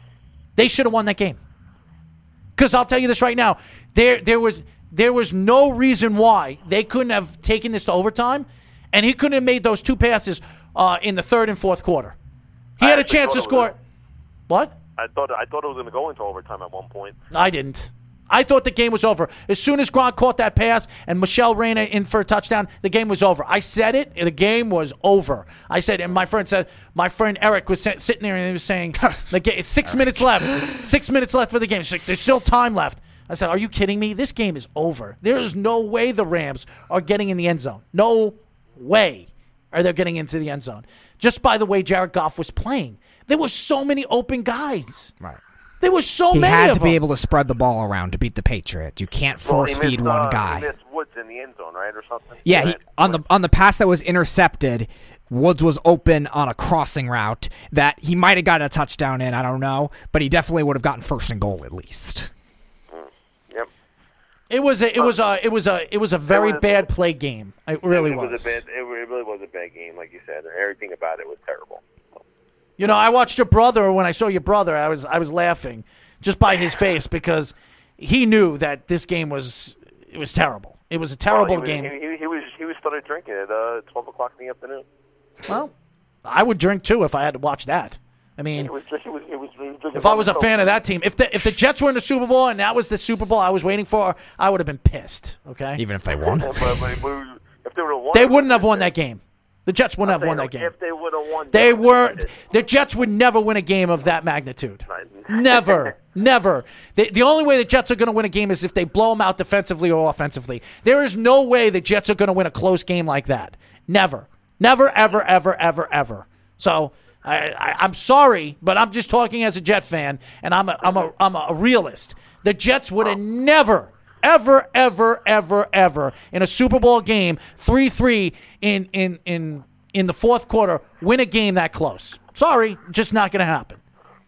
they should have won that game. Because I'll tell you this right now, there there was there was no reason why they couldn't have taken this to overtime, and he couldn't have made those two passes uh, in the third and fourth quarter. He I had a chance to score. Was, what? I thought I thought it was going to go into overtime at one point. I didn't. I thought the game was over. As soon as Gronk caught that pass and Michelle ran in for a touchdown, the game was over. I said it, the game was over. I said, and my friend said, my friend Eric was sitting there and he was saying, the game, six minutes left, six minutes left for the game. Like, there's still time left. I said, are you kidding me? This game is over. There is no way the Rams are getting in the end zone. No way are they getting into the end zone. Just by the way Jared Goff was playing. There were so many open guys. Right. There was so he many had of to them. be able to spread the ball around to beat the Patriots. You can't force well, feed missed, one uh, guy. He missed Woods in the end zone, right, or something? Yeah, he, on the on the pass that was intercepted, Woods was open on a crossing route that he might have gotten a touchdown in. I don't know, but he definitely would have gotten first and goal at least. Mm. Yep. It was a it was a it was a it was a very was, bad play game. It really it was. was. A bad, it really was a bad game, like you said. Everything about it was terrible. You know, I watched your brother. When I saw your brother, I was I was laughing just by his face because he knew that this game was it was terrible. It was a terrible well, he was, game. He, he was he was started drinking at uh, twelve o'clock in the afternoon. Well, I would drink too if I had to watch that. I mean, it was, it was, it was, it was if I was a fan of that team, if the if the Jets were in the Super Bowl and that was the Super Bowl I was waiting for, I would have been pissed. Okay, even if they won, but, but, but if they, won, they wouldn't have won that game. The Jets wouldn't have won that game. If they would have won, they weren't. The Jets would never win a game of that magnitude. Never, never. The, the only way the Jets are going to win a game is if they blow them out defensively or offensively. There is no way the Jets are going to win a close game like that. Never, never, ever, ever, ever, ever. So I, I, I'm sorry, but I'm just talking as a Jet fan, and I'm a, I'm a, I'm a realist. The Jets would have never. Ever, ever, ever, ever in a Super Bowl game, three three in in in in the fourth quarter, win a game that close. Sorry, just not going to happen.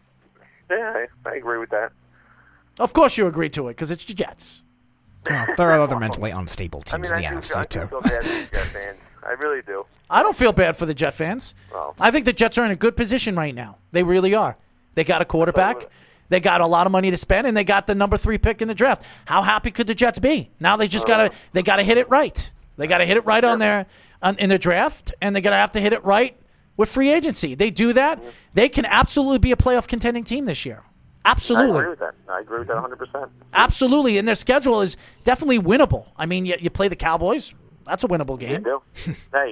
Yeah, I, I agree with that. Of course you agree to it, because it's the Jets. Well, there are other mentally unstable teams I mean, in the I N F C, do, I too. do feel bad for the Jet fans. I really do. I don't feel bad for the Jet fans. Oh. I think the Jets are in a good position right now. They really are. They got a quarterback. They got a lot of money to spend, and they got the number three pick in the draft. How happy could the Jets be? Now they just gotta they gotta hit it right. They gotta hit it right on their on, in the draft, and they're gonna have to hit it right with free agency. They do that, they can absolutely be a playoff contending team this year. Absolutely. I agree with that. I agree with that one hundred percent. Absolutely, and their schedule is definitely winnable. I mean, you, you play the Cowboys. That's a winnable game. You do. Hey.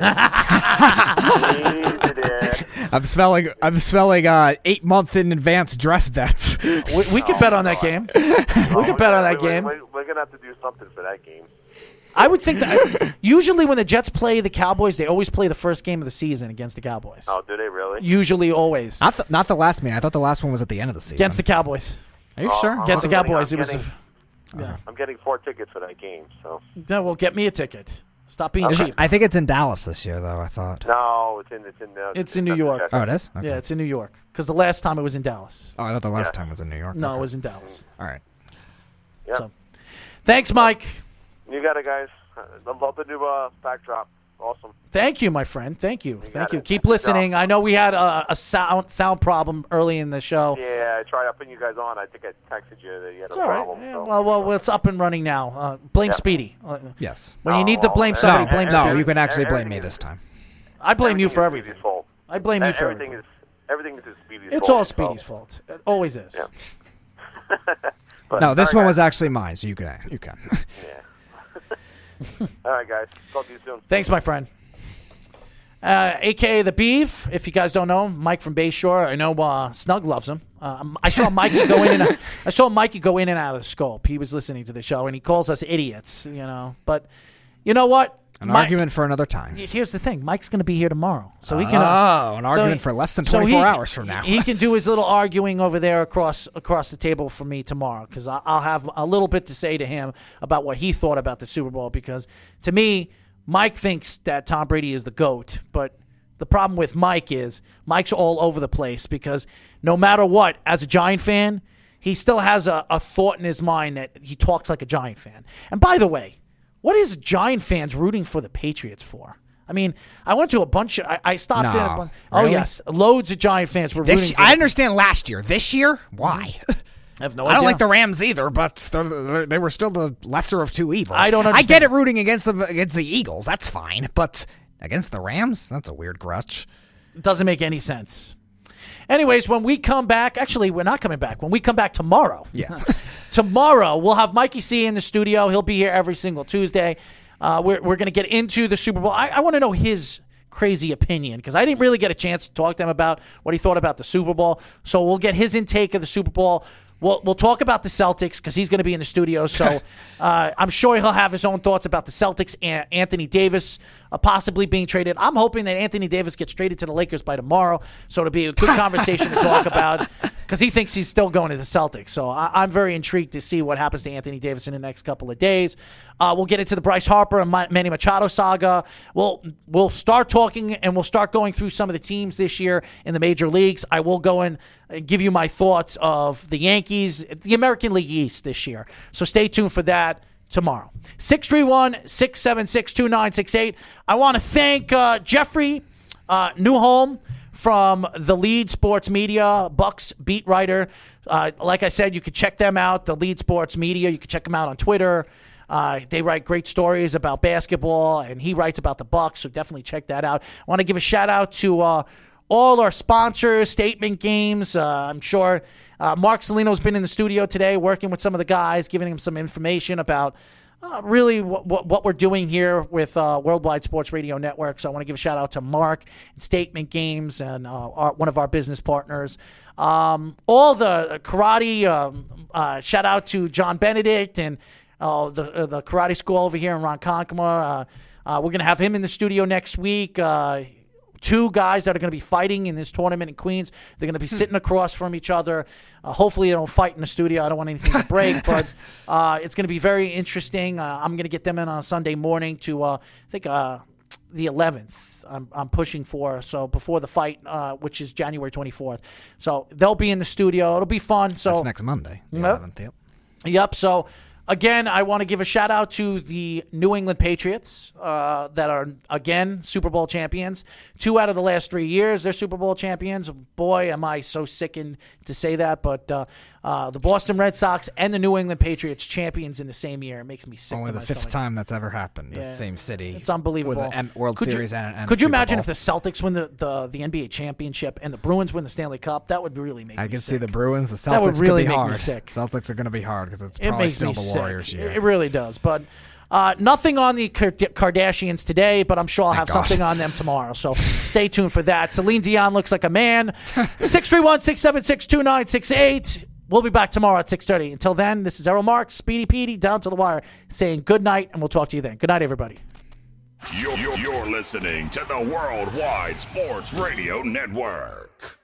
I'm smelling. I'm smelling uh, eight month in advance dress bets. we we could oh, bet on that game. We oh, could bet on that we're, game. We're, we're gonna have to do something for that game. I would think that usually when the Jets play the Cowboys, they always play the first game of the season against the Cowboys. Oh, do they really? Usually, always. Not the, not the last meeting. I thought the last one was at the end of the season. Against the Cowboys. Are you oh, sure? Against I'm the Cowboys. Getting, it was. getting, A, yeah. I'm getting four tickets for that game. So. No, well, get me a ticket. Stop being Is cheap. it, I think it's in Dallas this year, though. I thought. No, it's in it's in uh, it's in New York. Oh, it is. Okay. Yeah, it's in New York. Because the last time it was in Dallas. Oh, I thought the last yeah. time was in New York. No, okay. it was in Dallas. All right. Yeah. So, thanks, Mike. You got it, guys. I love the new uh, backdrop. Awesome. Thank you, my friend. Thank you. you Thank you. it. Keep listening. I know we had a, a sound sound problem early in the show. Yeah, I tried putting you guys on. I think I texted you that you had It's a all right. problem. Yeah, so. well, well, it's up and running now. Uh, blame Yeah. Speedy. Uh, Yes. When you Oh, need to blame well, somebody, no, blame No, Speedy. you can actually blame Everything me is- this time. I blame you for is everything. Speedy's fault. I blame you for everything. everything. Is everything is Speedy's It's fault. all Speedy's so. fault. It always is. Yeah. But, No, this all right, one was guys. actually mine, so you can. You can. Yeah. All right, guys. Talk to you soon. Thanks, my friend. Uh, A K A the Beef. If you guys don't know, Mike from Bayshore. I know uh, Snug loves him. Uh, I saw Mikey go in and out, I saw Mikey go in and out of the scope. He was listening to the show and he calls us idiots. You know, but you know what? An Mike, argument for another time. Here's the thing: Mike's going to be here tomorrow, so he can. Oh, an so argument he- for less than so twenty-four he- hours from now. He can do his little arguing over there across across the table from me tomorrow, because I'll have a little bit to say to him about what he thought about the Super Bowl. Because to me, Mike thinks that Tom Brady is the GOAT, but the problem with Mike is Mike's all over the place, because no matter what, as a Giant fan, he still has a, a thought in his mind that he talks like a Giant fan. And by the way, what is Giant fans rooting for the Patriots for? I mean, I went to a bunch of, I, I stopped No, in a bunch. Oh, really? yes. Loads of Giant fans were This, rooting for I the- understand last year. This year, why? I have no I idea. don't like the Rams either, but they're, they're, they were still the lesser of two evils. I don't I understand. get it rooting against the against the Eagles. That's fine, but against the Rams, that's a weird grudge. It doesn't make any sense. Anyways, when we come back, actually, we're not coming back. When we come back tomorrow, Yeah. tomorrow we'll have Mikey C in the studio. He'll be here every single Tuesday. Uh, we're we're going to get into the Super Bowl. I, I want to know his crazy opinion, because I didn't really get a chance to talk to him about what he thought about the Super Bowl. So we'll get his intake of the Super Bowl. We'll, we'll talk about the Celtics, because he's going to be in the studio. So uh, I'm sure he'll have his own thoughts about the Celtics and Anthony Davis uh, possibly being traded. I'm hoping that Anthony Davis gets traded to the Lakers by tomorrow, so it'll be a good conversation to talk about, because he thinks he's still going to the Celtics. So I, I'm very intrigued to see what happens to Anthony Davis in the next couple of days. Uh, we'll get into the Bryce Harper and Manny Machado saga. We'll, we'll start talking, and we'll start going through some of the teams this year in the major leagues. I will go and give you my thoughts of the Yankees, the American League East this year. So stay tuned for that tomorrow. six three one, six seven six, two nine six eight. I want to thank uh, Jeffrey uh, Newholm from the Lead Sports Media, Bucks beat writer. Uh, like I said, you can check them out, the Lead Sports Media. You can check them out on Twitter. Uh, they write great stories about basketball, and he writes about the Bucks, so definitely check that out. I want to give a shout-out to uh, all our sponsors, Statement Games. Uh, I'm sure uh, Mark Salino's been in the studio today working with some of the guys, giving them some information about uh, really what, what, what we're doing here with uh, Worldwide Sports Radio Network. So I want to give a shout-out to Mark and Statement Games, and uh, our, one of our business partners. Um, all the karate, um, uh, shout-out to John Benedict and uh, the, uh, the karate school over here in Ronkonkoma. Uh, uh, we're going to have him in the studio next week. Uh, Two guys that are going to be fighting in this tournament in Queens. They're going to be sitting across from each other. Uh, hopefully they don't fight in the studio. I don't want anything to break, but uh, it's going to be very interesting. Uh, I'm going to get them in on Sunday morning to, uh, I think, uh, the eleventh. I'm, I'm pushing for, so before the fight, uh, which is January twenty-fourth. So they'll be in the studio. It'll be fun. So That's next Monday, the Yep. eleventh. Yep. Yep. So again, I want to give a shout out to the New England Patriots uh, that are, again, Super Bowl champions. Two out of the last three years, they're Super Bowl champions. Boy, am I so sickened to say that. But uh, uh, the Boston Red Sox and the New England Patriots champions in the same year. It makes me sick. Only the fifth stomach. time that's ever happened. Yeah. The same city. It's unbelievable. With the World could Series you, and, and Could a you Super imagine Bowl. if the Celtics win the, the, the N B A championship and the Bruins win the Stanley Cup? That would really make I me can sick. see the Bruins. The Celtics That would really could be make hard. me sick. Celtics are going to be hard because it's It probably makes still me the sick. Warriors year. It really does. But uh, nothing on the Kardashians today, but I'm sure I'll Thank have God. something on them tomorrow. So stay tuned for that. Celine Dion looks like a man. six three one, six seven six, two nine six eight. We'll be back tomorrow at six thirty. Until then, this is Errol Marks, Speedy Petey, Down to the Wire, saying good night, and we'll talk to you then. Good night, everybody. You're, you're, you're listening to the Worldwide Sports Radio Network.